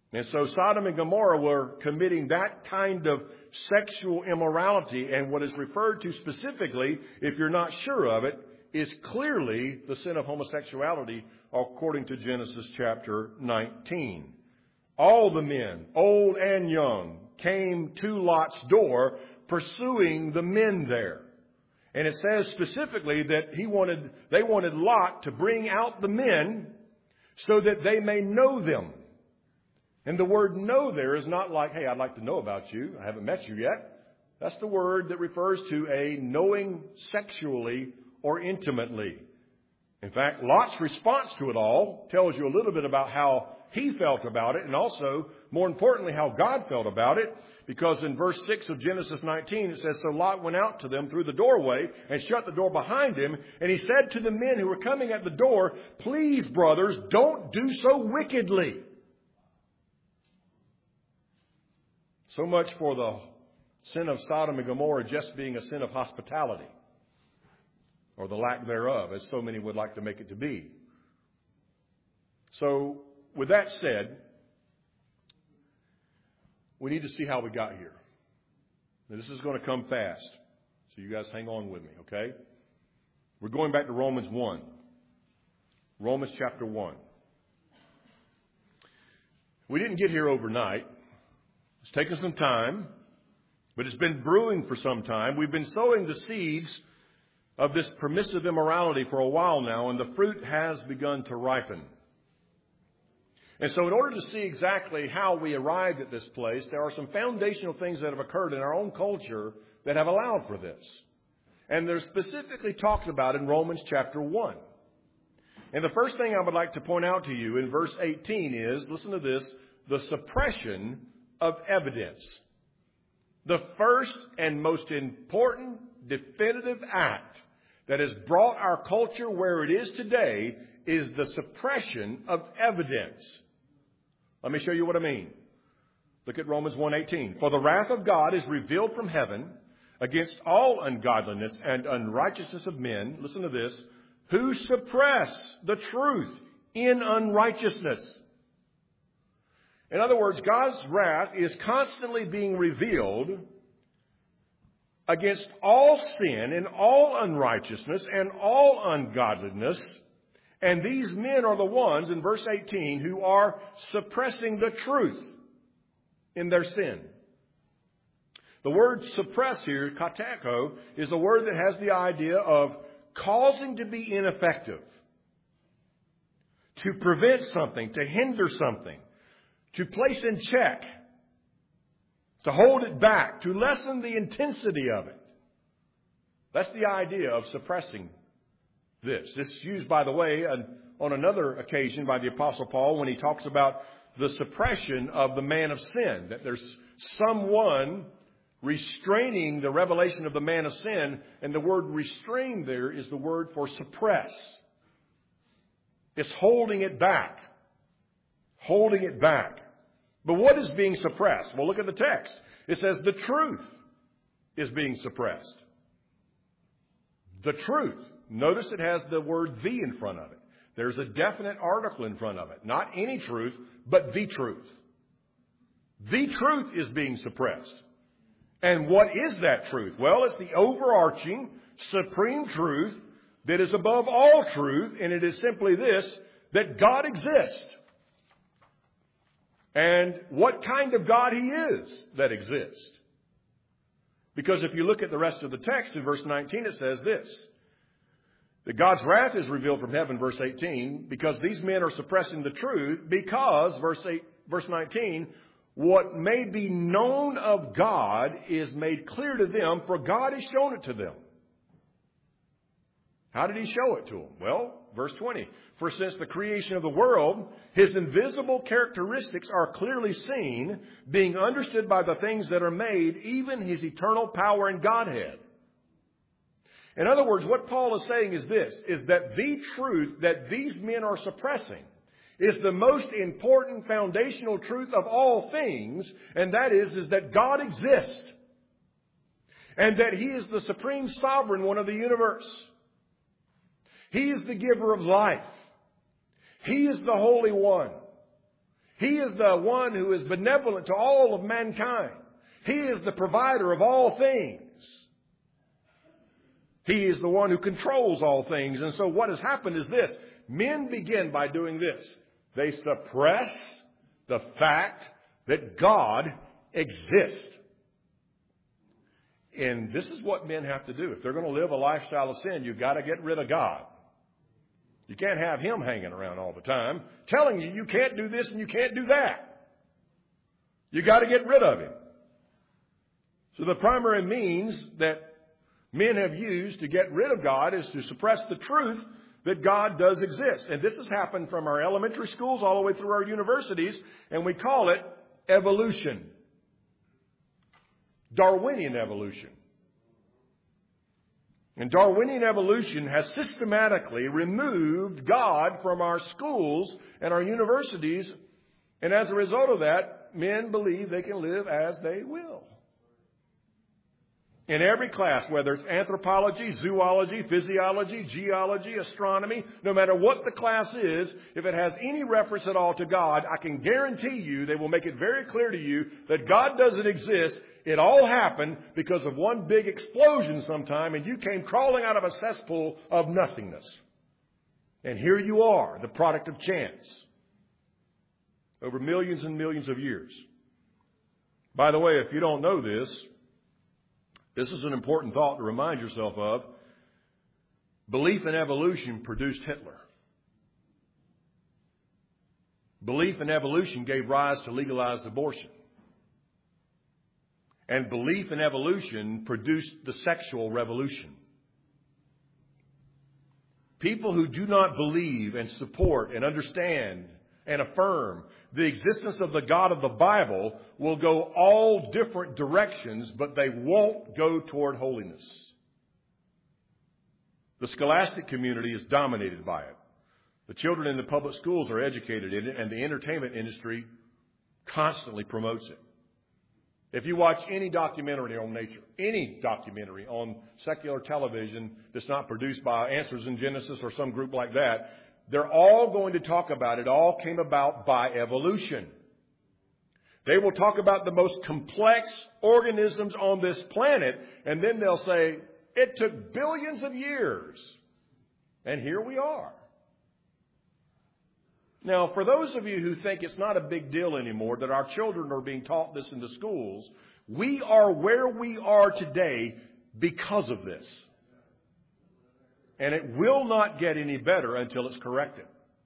And so Sodom and Gomorrah were committing that kind of sexual immorality. And what is referred to specifically, if you're not sure of it, is clearly the sin of homosexuality according to Genesis chapter nineteen. All the men, old and young, came to Lot's door pursuing the men there. And it says specifically that he wanted, they wanted Lot to bring out the men so that they may know them. And the word know there is not like, hey, I'd like to know about you. I haven't met you yet. That's the word that refers to a knowing sexually or intimately. In fact, Lot's response to it all tells you a little bit about how he felt about it, and also, more importantly, how God felt about it. Because in verse six of Genesis nineteen, it says, so Lot went out to them through the doorway and shut the door behind him. And he said to the men who were coming at the door, please, brothers, don't do so wickedly. So much for the sin of Sodom and Gomorrah just being a sin of hospitality, or the lack thereof, as so many would like to make it to be. So, with that said, we need to see how we got here. Now, this is going to come fast, so you guys hang on with me, okay? We're going back to Romans one. Romans chapter one. We didn't get here overnight. It's taken some time, but it's been brewing for some time. We've been sowing the seeds of this permissive immorality for a while now, and the fruit has begun to ripen. And so in order to see exactly how we arrived at this place, there are some foundational things that have occurred in our own culture that have allowed for this. And they're specifically talked about in Romans chapter one. And the first thing I would like to point out to you in verse eighteen is, listen to this, the suppression of evidence. The first and most important definitive act that has brought our culture where it is today is the suppression of evidence. Let me show you what I mean. Look at Romans one eighteen. For the wrath of God is revealed from heaven against all ungodliness and unrighteousness of men, listen to this, who suppress the truth in unrighteousness. In other words, God's wrath is constantly being revealed against all sin and all unrighteousness and all ungodliness. And these men are the ones, in verse eighteen, who are suppressing the truth in their sin. The word suppress here, kateko, is a word that has the idea of causing to be ineffective, to prevent something, to hinder something, to place in check, to hold it back, to lessen the intensity of it. That's the idea of suppressing this. This is used, by the way, on another occasion by the Apostle Paul when he talks about the suppression of the man of sin, that there's someone restraining the revelation of the man of sin, and the word restrain there is the word for suppress. It's holding it back. Holding it back. But what is being suppressed? Well, look at the text. It says the truth is being suppressed. The truth. Notice it has the word the in front of it. There's a definite article in front of it. Not any truth, but the truth. The truth is being suppressed. And what is that truth? Well, it's the overarching, supreme truth that is above all truth, and it is simply this, that God exists. And what kind of God He is that exists. Because if you look at the rest of the text in verse nineteen, it says this, that God's wrath is revealed from heaven, verse eighteen, because these men are suppressing the truth, because, verse eight, verse nineteen, what may be known of God is made clear to them, for God has shown it to them. How did He show it to them? Well, verse twenty. For since the creation of the world, His invisible characteristics are clearly seen, being understood by the things that are made, even His eternal power and Godhead. In other words, what Paul is saying is this, is that the truth that these men are suppressing is the most important foundational truth of all things, and that is, is that God exists, and that He is the supreme sovereign one of the universe. He is the giver of life. He is the Holy One. He is the one who is benevolent to all of mankind. He is the provider of all things. He is the one who controls all things. And so what has happened is this. Men begin by doing this. They suppress the fact that God exists. And this is what men have to do. If they're going to live a lifestyle of sin, you've got to get rid of God. You can't have Him hanging around all the time, telling you you can't do this and you can't do that. You got to get rid of Him. So the primary means that men have used to get rid of God is to suppress the truth that God does exist. And this has happened from our elementary schools all the way through our universities, and we call it evolution. Darwinian evolution. And Darwinian evolution has systematically removed God from our schools and our universities. And as a result of that, men believe they can live as they will. In every class, whether it's anthropology, zoology, physiology, geology, astronomy, no matter what the class is, if it has any reference at all to God, I can guarantee you they will make it very clear to you that God doesn't exist. It all happened because of one big explosion sometime, and you came crawling out of a cesspool of nothingness. And here you are, the product of chance, over millions and millions of years. By the way, if you don't know this, this is an important thought to remind yourself of. Belief in evolution produced Hitler. Belief in evolution gave rise to legalized abortion. And belief in evolution produced the sexual revolution. People who do not believe and support and understand and affirm the existence of the God of the Bible will go all different directions, but they won't go toward holiness. The scholastic community is dominated by it. The children in the public schools are educated in it, and the entertainment industry constantly promotes it. If you watch any documentary on nature, any documentary on secular television that's not produced by Answers in Genesis or some group like that, they're all going to talk about it all came about by evolution. They will talk about the most complex organisms on this planet, and then they'll say, it took billions of years, and here we are. Now, for those of you who think it's not a big deal anymore that our children are being taught this in the schools, we are where we are today because of this. And it will not get any better until it's corrected.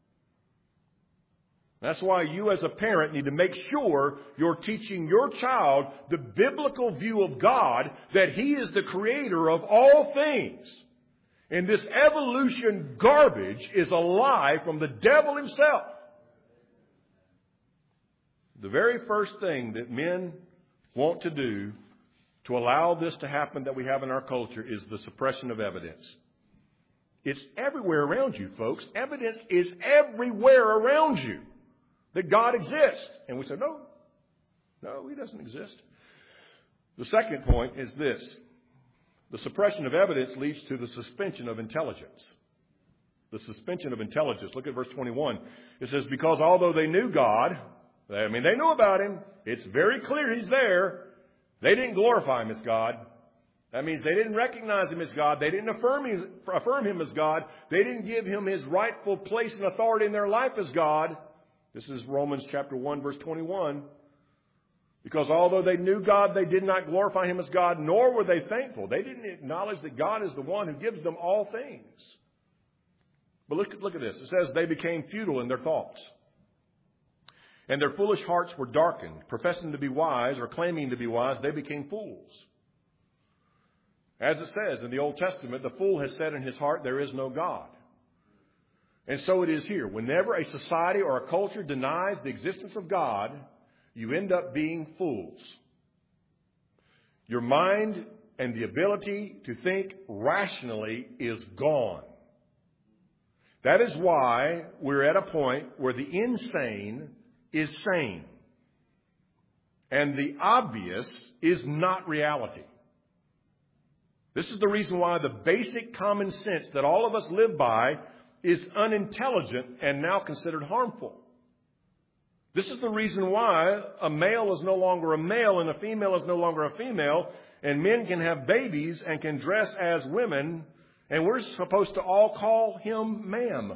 That's why you as a parent need to make sure you're teaching your child the biblical view of God, that He is the creator of all things. And this evolution garbage is a lie from the devil himself. The very first thing that men want to do to allow this to happen that we have in our culture is the suppression of evidence. It's everywhere around you, folks. Evidence is everywhere around you that God exists. And we say, no, no, He doesn't exist. The second point is this. The suppression of evidence leads to the suspension of intelligence. The suspension of intelligence. Look at verse twenty-one. It says, because although they knew God, I mean, they knew about Him. It's very clear He's there. They didn't glorify Him as God. That means they didn't recognize Him as God. They didn't affirm Him, affirm him as God. They didn't give Him His rightful place and authority in their life as God. This is Romans chapter one, verse twenty-one. Because although they knew God, they did not glorify Him as God, nor were they thankful. They didn't acknowledge that God is the one who gives them all things. But look, look at this. It says they became futile in their thoughts. And their foolish hearts were darkened. Professing to be wise or claiming to be wise, they became fools. As it says in the Old Testament, the fool has said in his heart, there is no God. And so it is here. Whenever a society or a culture denies the existence of God, you end up being fools. Your mind and the ability to think rationally is gone. That is why we're at a point where the insane is sane. And the obvious is not reality. This is the reason why the basic common sense that all of us live by is unintelligent and now considered harmful. This is the reason why a male is no longer a male and a female is no longer a female, and men can have babies and can dress as women, and we're supposed to all call him ma'am.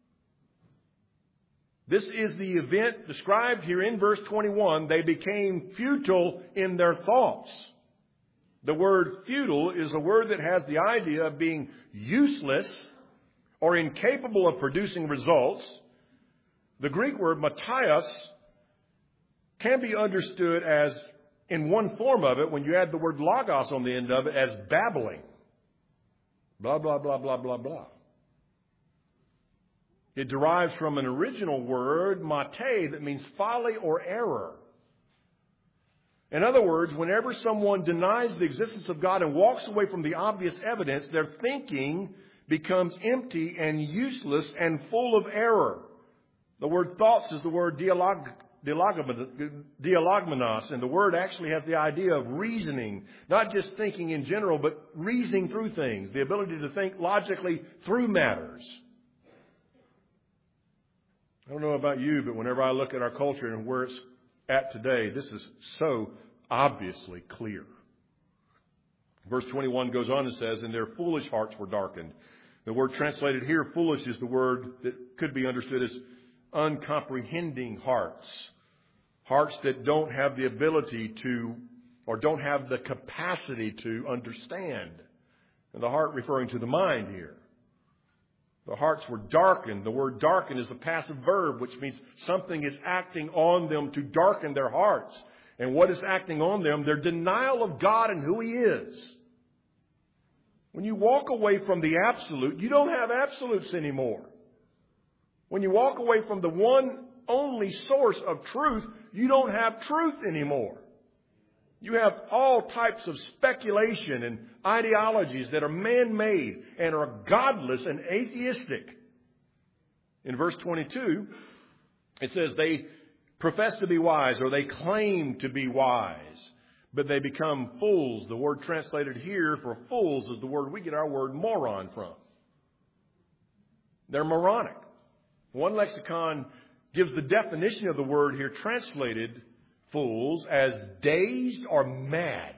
This is the event described here in verse twenty-one. They became futile in their thoughts. The word futile is a word that has the idea of being useless or incapable of producing results. The Greek word matias can be understood as, in one form of it, when you add the word logos on the end of it, as babbling. Blah, blah, blah, blah, blah, blah. It derives from an original word, mate, that means folly or error. In other words, whenever someone denies the existence of God and walks away from the obvious evidence, their thinking becomes empty and useless and full of error. The word thoughts is the word dialog, dialogmenos, and the word actually has the idea of reasoning, not just thinking in general, but reasoning through things, the ability to think logically through matters. I don't know about you, but whenever I look at our culture and where it's at today, this is so obviously clear. Verse twenty-one goes on and says, and their foolish hearts were darkened. The word translated here, foolish, is the word that could be understood as uncomprehending hearts. Hearts that don't have the ability to, or don't have the capacity to understand. And the heart referring to the mind here. The hearts were darkened. The word darken is a passive verb, which means something is acting on them to darken their hearts. And what is acting on them? Their denial of God and who He is. When you walk away from the absolute, you don't have absolutes anymore. When you walk away from the one only source of truth, you don't have truth anymore. You have all types of speculation and ideologies that are man-made and are godless and atheistic. In verse twenty-two, it says they profess to be wise, or they claim to be wise, but they become fools. The word translated here for fools is the word we get our word moron from. They're moronic. One lexicon gives the definition of the word here translated fools as dazed or mad.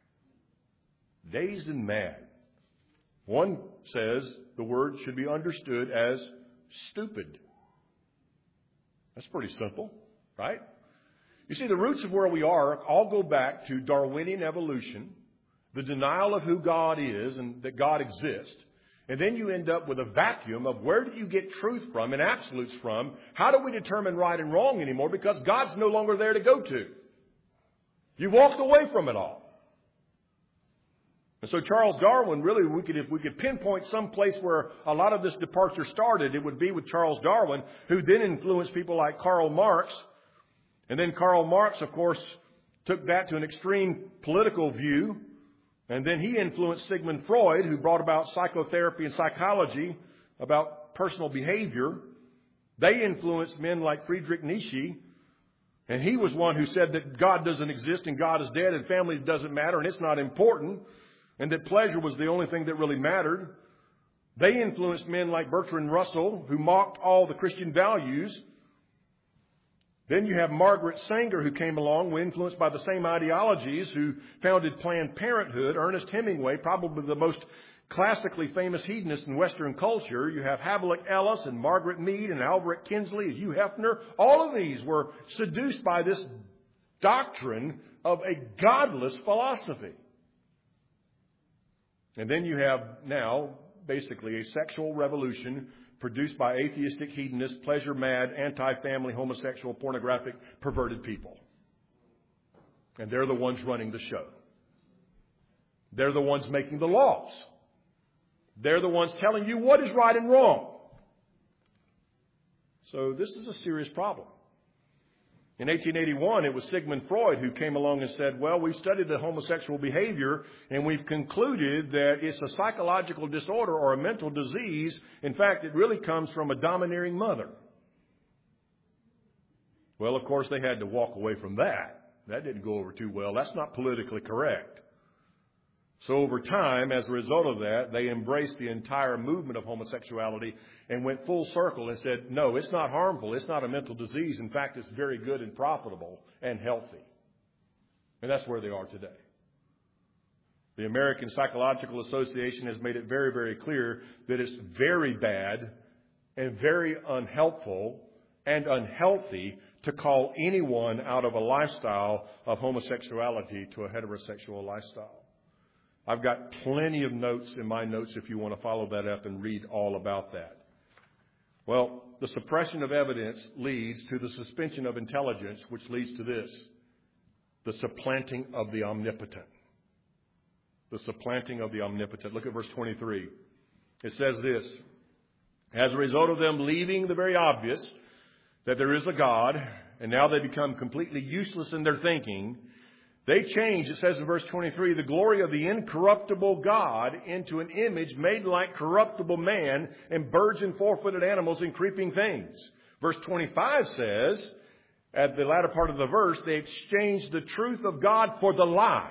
Dazed and mad. One says the word should be understood as stupid. That's pretty simple, right? You see, the roots of where we are all go back to Darwinian evolution, the denial of who God is and that God exists. And then you end up with a vacuum of where do you get truth from and absolutes from? How do we determine right and wrong anymore? Because God's no longer there to go to. You walked away from it all. And so Charles Darwin, really, we could, if we could pinpoint some place where a lot of this departure started, it would be with Charles Darwin, who then influenced people like Karl Marx. And then Karl Marx, of course, took that to an extreme political view. And then he influenced Sigmund Freud, who brought about psychotherapy and psychology about personal behavior. They influenced men like Friedrich Nietzsche. And he was one who said that God doesn't exist and God is dead and family doesn't matter and it's not important. And that pleasure was the only thing that really mattered. They influenced men like Bertrand Russell, who mocked all the Christian values. Then you have Margaret Sanger, who came along, influenced by the same ideologies, who founded Planned Parenthood. Ernest Hemingway, probably the most classically famous hedonist in Western culture. You have Havelock Ellis and Margaret Mead and Albert Kinsley, Hugh Hefner. All of these were seduced by this doctrine of a godless philosophy. And then you have now basically a sexual revolution produced by atheistic, hedonist, pleasure-mad, anti-family, homosexual, pornographic, perverted people. And they're the ones running the show. They're the ones making the laws. They're the ones telling you what is right and wrong. So this is a serious problem. In eighteen eighty-one, it was Sigmund Freud who came along and said, well, we've studied the homosexual behavior and we've concluded that it's a psychological disorder or a mental disease. In fact, it really comes from a domineering mother. Well, of course, they had to walk away from that. That didn't go over too well. That's not politically correct. So over time, as a result of that, they embraced the entire movement of homosexuality and went full circle and said, no, it's not harmful. It's not a mental disease. In fact, it's very good and profitable and healthy. And that's where they are today. The American Psychological Association has made it very, very clear that it's very bad and very unhelpful and unhealthy to call anyone out of a lifestyle of homosexuality to a heterosexual lifestyle. I've got plenty of notes in my notes if you want to follow that up and read all about that. Well, the suppression of evidence leads to the suspension of intelligence, which leads to this, the supplanting of the omnipotent. The supplanting of the omnipotent. Look at verse twenty-three. It says this, as a result of them leaving the very obvious that there is a God, and now they become completely useless in their thinking, they change, it says in verse twenty-three, the glory of the incorruptible God into an image made like corruptible man and birds and four-footed animals and creeping things. Verse twenty-five says, at the latter part of the verse, they exchanged the truth of God for the lie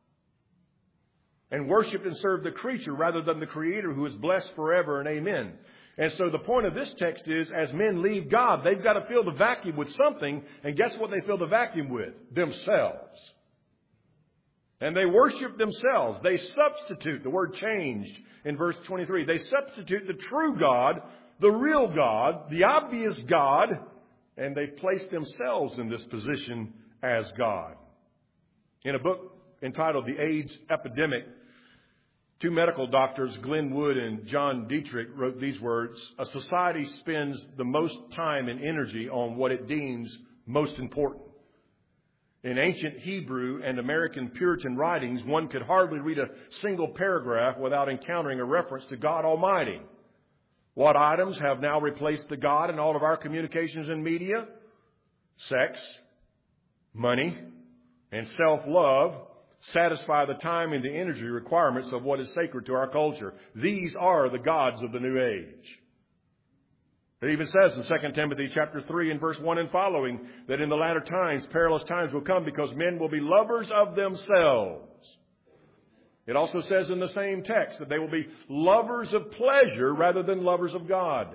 and worshiped and served the creature rather than the Creator, who is blessed forever and amen. And so the point of this text is, as men leave God, they've got to fill the vacuum with something. And guess what they fill the vacuum with? Themselves. And they worship themselves. They substitute, the word changed in verse twenty-three. They substitute the true God, the real God, the obvious God, and they place themselves in this position as God. In a book entitled The AIDS Epidemic, two medical doctors, Glenn Wood and John Dietrich, wrote these words, a society spends the most time and energy on what it deems most important. In ancient Hebrew and American Puritan writings, one could hardly read a single paragraph without encountering a reference to God Almighty. What items have now replaced the God in all of our communications and media? Sex, money, and self-love satisfy the time and the energy requirements of what is sacred to our culture. These are the gods of the new age. It even says in Second Timothy chapter three and verse one and following that in the latter times, perilous times will come because men will be lovers of themselves. It also says in the same text that they will be lovers of pleasure rather than lovers of God.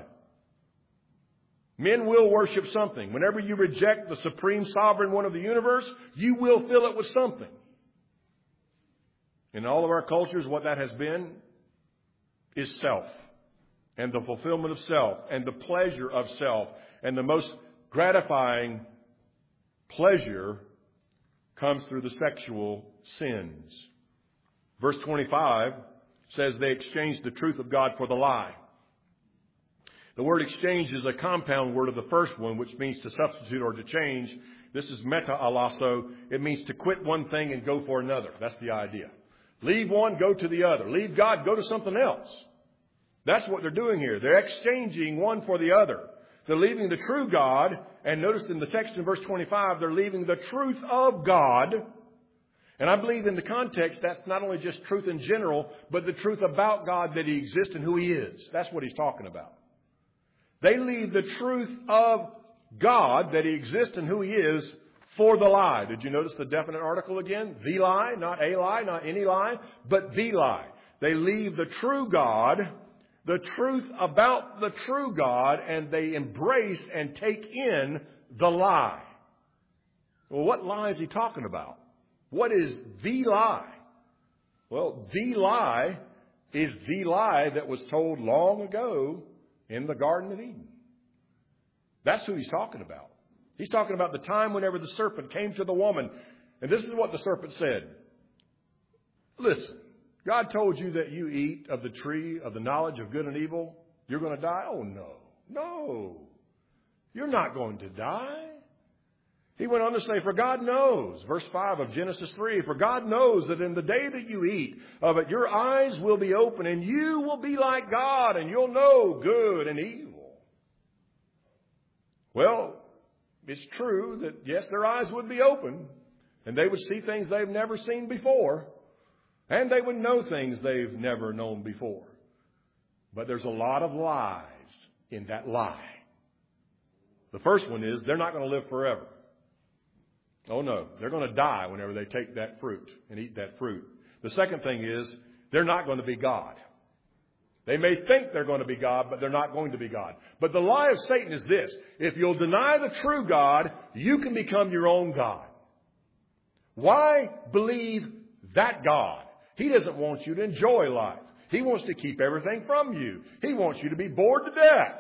Men will worship something. Whenever you reject the supreme sovereign one of the universe, you will fill it with something. In all of our cultures, what that has been is self and the fulfillment of self and the pleasure of self. And the most gratifying pleasure comes through the sexual sins. Verse twenty-five says they exchanged the truth of God for the lie. The word exchange is a compound word of the first one, which means to substitute or to change. This is meta-alasso. It means to quit one thing and go for another. That's the idea. Leave one, go to the other. Leave God, go to something else. That's what they're doing here. They're exchanging one for the other. They're leaving the true God. And notice in the text in verse twenty-five, they're leaving the truth of God. And I believe in the context, that's not only just truth in general, but the truth about God, that He exists and who He is. That's what He's talking about. They leave the truth of God, that He exists and who He is, for the lie. Did you notice the definite article again? The lie, not a lie, not any lie, but the lie. They leave the true God, the truth about the true God, and they embrace and take in the lie. Well, what lie is he talking about? What is the lie? Well, the lie is the lie that was told long ago in the Garden of Eden. That's who he's talking about. He's talking about the time whenever the serpent came to the woman. And this is what the serpent said. Listen, God told you that you eat of the tree of the knowledge of good and evil. You're going to die? Oh, no. No. You're not going to die. He went on to say, for God knows, verse five of Genesis three, for God knows that in the day that you eat of it, your eyes will be open and you will be like God and you'll know good and evil. Well, it's true that, yes, their eyes would be open and they would see things they've never seen before and they would know things they've never known before. But there's a lot of lies in that lie. The first one is they're not going to live forever. Oh, no. They're going to die whenever they take that fruit and eat that fruit. The second thing is they're not going to be God. They may think they're going to be God, but they're not going to be God. But the lie of Satan is this. If you'll deny the true God, you can become your own God. Why believe that God? He doesn't want you to enjoy life. He wants to keep everything from you. He wants you to be bored to death.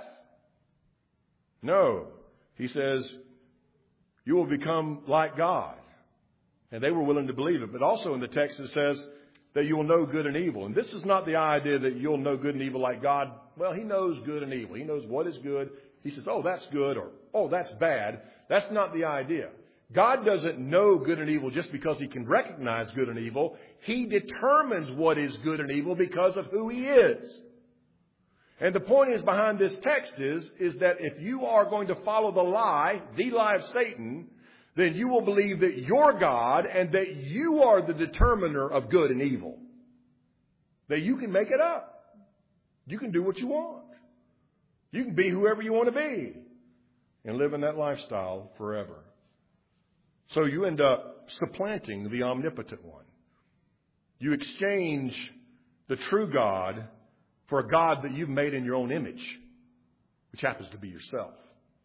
No. He says, you will become like God. And they were willing to believe it. But also in the text it says that you will know good and evil. And this is not the idea that you'll know good and evil like God. Well, He knows good and evil. He knows what is good. He says, oh, that's good, or oh, that's bad. That's not the idea. God doesn't know good and evil just because He can recognize good and evil. He determines what is good and evil because of who He is. And the point is behind this text is, is that if you are going to follow the lie, the lie of Satan, then you will believe that you're God and that you are the determiner of good and evil. That you can make it up. You can do what you want. You can be whoever you want to be and live in that lifestyle forever. So you end up supplanting the omnipotent one. You exchange the true God for a God that you've made in your own image, which happens to be yourself.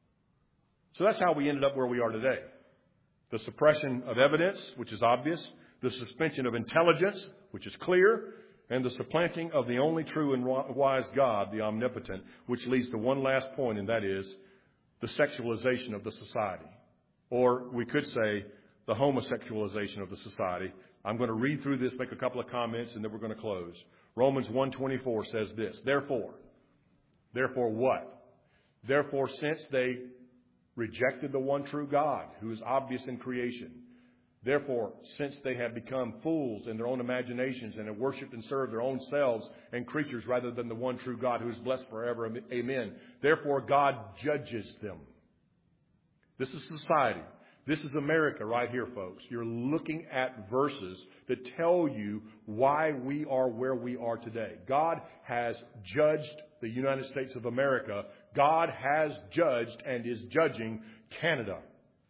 So that's how we ended up where we are today. The suppression of evidence, which is obvious. The suspension of intelligence, which is clear. And the supplanting of the only true and wise God, the omnipotent, which leads to one last point, and that is the sexualization of the society. Or we could say the homosexualization of the society. I'm going to read through this, make a couple of comments, and then we're going to close. Romans one twenty-four says this. Therefore, therefore what? Therefore, since they rejected the one true God, who is obvious in creation. Therefore, since they have become fools in their own imaginations and have worshipped and served their own selves and creatures rather than the one true God who is blessed forever. Amen. Therefore, God judges them. This is society. This is America right here, folks. You're looking at verses that tell you why we are where we are today. God has judged the United States of America. God has judged and is judging Canada.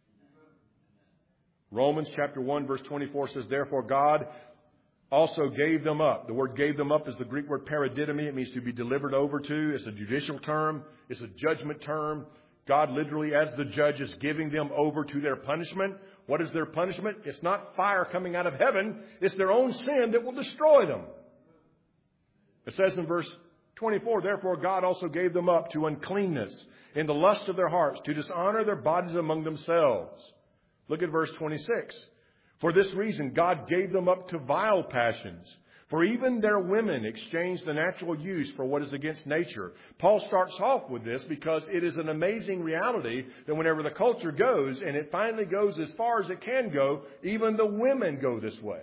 Romans chapter one verse twenty-four says, therefore God also gave them up. The word gave them up is the Greek word paradidomi. It means to be delivered over to. It's a judicial term. It's a judgment term. God literally, as the judge, is giving them over to their punishment. What is their punishment? It's not fire coming out of heaven. It's their own sin that will destroy them. It says in verse twenty-four, therefore God also gave them up to uncleanness in the lust of their hearts, to dishonor their bodies among themselves. Look at verse twenty-six. For this reason God gave them up to vile passions. For even their women exchanged the natural use for what is against nature. Paul starts off with this because it is an amazing reality that whenever the culture goes, and it finally goes as far as it can go, even the women go this way.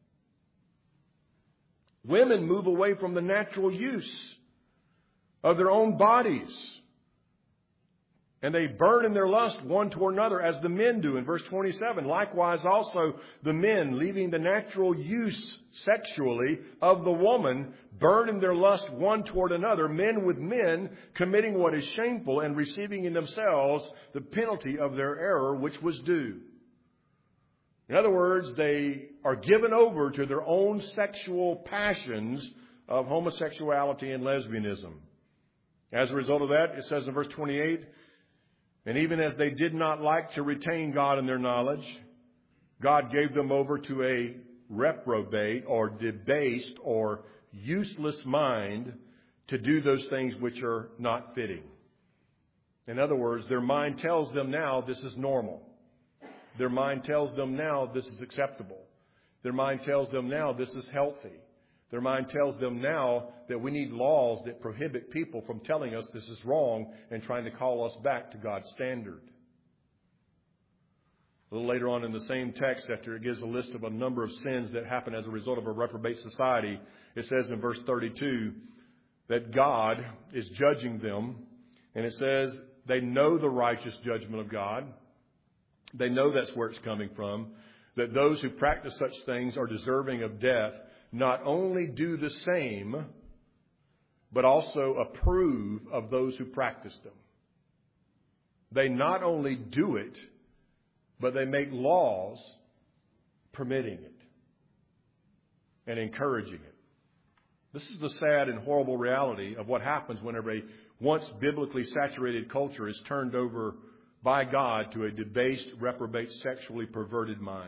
Women move away from the natural use of their own bodies. And they burn in their lust one toward another as the men do in verse twenty-seven. Likewise also the men, leaving the natural use sexually of the woman, burn in their lust one toward another, men with men, committing what is shameful and receiving in themselves the penalty of their error which was due. In other words, they are given over to their own sexual passions of homosexuality and lesbianism. As a result of that, it says in verse twenty-eight, and even as they did not like to retain God in their knowledge, God gave them over to a reprobate or debased or useless mind to do those things which are not fitting. In other words, their mind tells them now this is normal. Their mind tells them now this is acceptable. Their mind tells them now this is healthy. Their mind tells them now that we need laws that prohibit people from telling us this is wrong and trying to call us back to God's standard. A little later on in the same text, after it gives a list of a number of sins that happen as a result of a reprobate society, it says in verse thirty-two that God is judging them. And it says they know the righteous judgment of God. They know that's where it's coming from. That those who practice such things are deserving of death. Not only do the same, but also approve of those who practice them. They not only do it, but they make laws permitting it. and encouraging it. This is the sad and horrible reality of what happens whenever a once biblically saturated culture is turned over by God to a debased, reprobate, sexually perverted mind.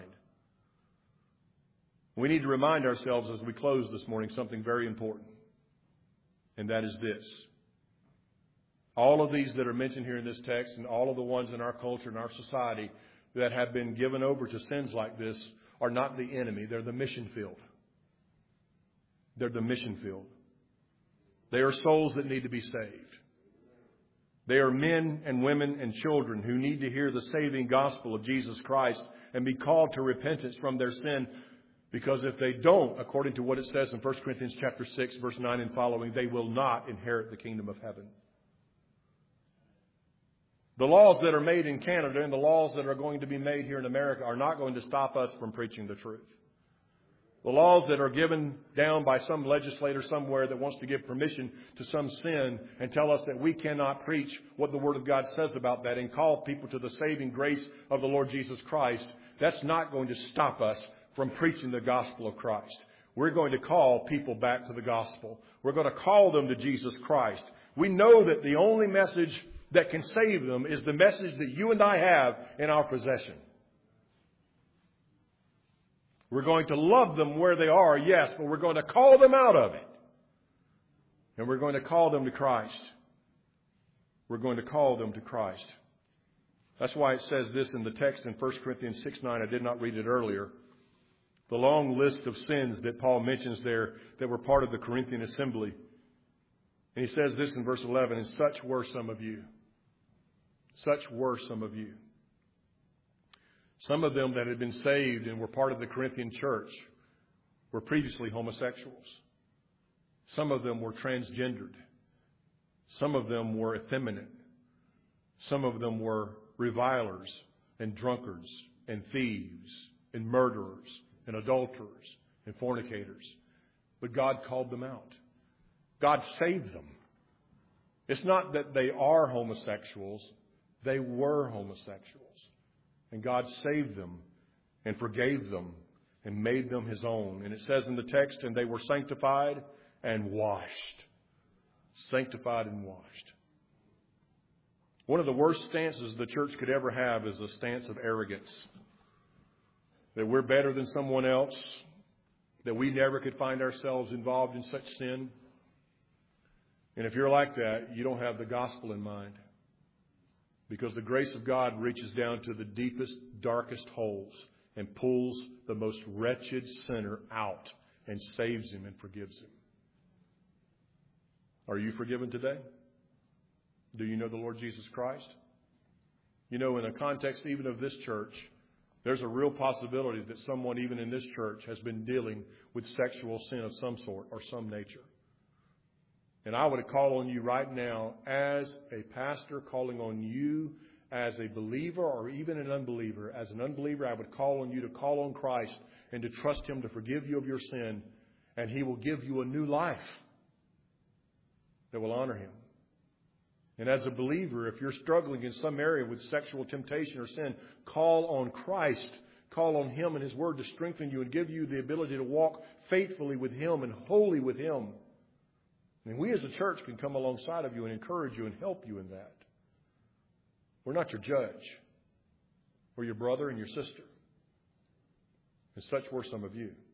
We need to remind ourselves as we close this morning something very important, and that is this. All of these that are mentioned here in this text and all of the ones in our culture and our society that have been given over to sins like this are not the enemy. They're the mission field. They're the mission field. They are souls that need to be saved. They are men and women and children who need to hear the saving gospel of Jesus Christ and be called to repentance from their sin. Because if they don't, according to what it says in First Corinthians chapter six, verse nine and following, they will not inherit the kingdom of heaven. The laws that are made in Canada and the laws that are going to be made here in America are not going to stop us from preaching the truth. The laws that are given down by some legislator somewhere that wants to give permission to some sin and tell us that we cannot preach what the Word of God says about that and call people to the saving grace of the Lord Jesus Christ, that's not going to stop us from preaching the gospel of Christ. We're going to call people back to the gospel. We're going to call them to Jesus Christ. We know that the only message that can save them is the message that you and I have in our possession. We're going to love them where they are, yes, but we're going to call them out of it. And we're going to call them to Christ. We're going to call them to Christ. That's why it says this in the text in First Corinthians six nine. I did not read it earlier. The long list of sins that Paul mentions there that were part of the Corinthian assembly. And he says this in verse eleven, and such were some of you. Such were some of you. Some of them that had been saved and were part of the Corinthian church were previously homosexuals. Some of them were transgendered. Some of them were effeminate. Some of them were revilers and drunkards and thieves and murderers and adulterers and fornicators. But God called them out. God saved them. It's not that they are homosexuals. They were homosexuals. And God saved them and forgave them and made them His own. And it says in the text, and they were sanctified and washed. Sanctified and washed. One of the worst stances the church could ever have is a stance of arrogance. That we're better than someone else. That we never could find ourselves involved in such sin. And if you're like that, you don't have the gospel in mind. Because the grace of God reaches down to the deepest, darkest holes and pulls the most wretched sinner out and saves him and forgives him. Are you forgiven today? Do you know the Lord Jesus Christ? You know, in the context even of this church, there's a real possibility that someone even in this church has been dealing with sexual sin of some sort or some nature. And I would call on you right now as a pastor, calling on you as a believer or even an unbeliever. As an unbeliever, I would call on you to call on Christ and to trust Him to forgive you of your sin. And He will give you a new life that will honor Him. And as a believer, if you're struggling in some area with sexual temptation or sin, call on Christ. Call on Him and His Word to strengthen you and give you the ability to walk faithfully with Him and wholly with Him. And we as a church can come alongside of you and encourage you and help you in that. We're not your judge. We're your brother and your sister. And such were some of you.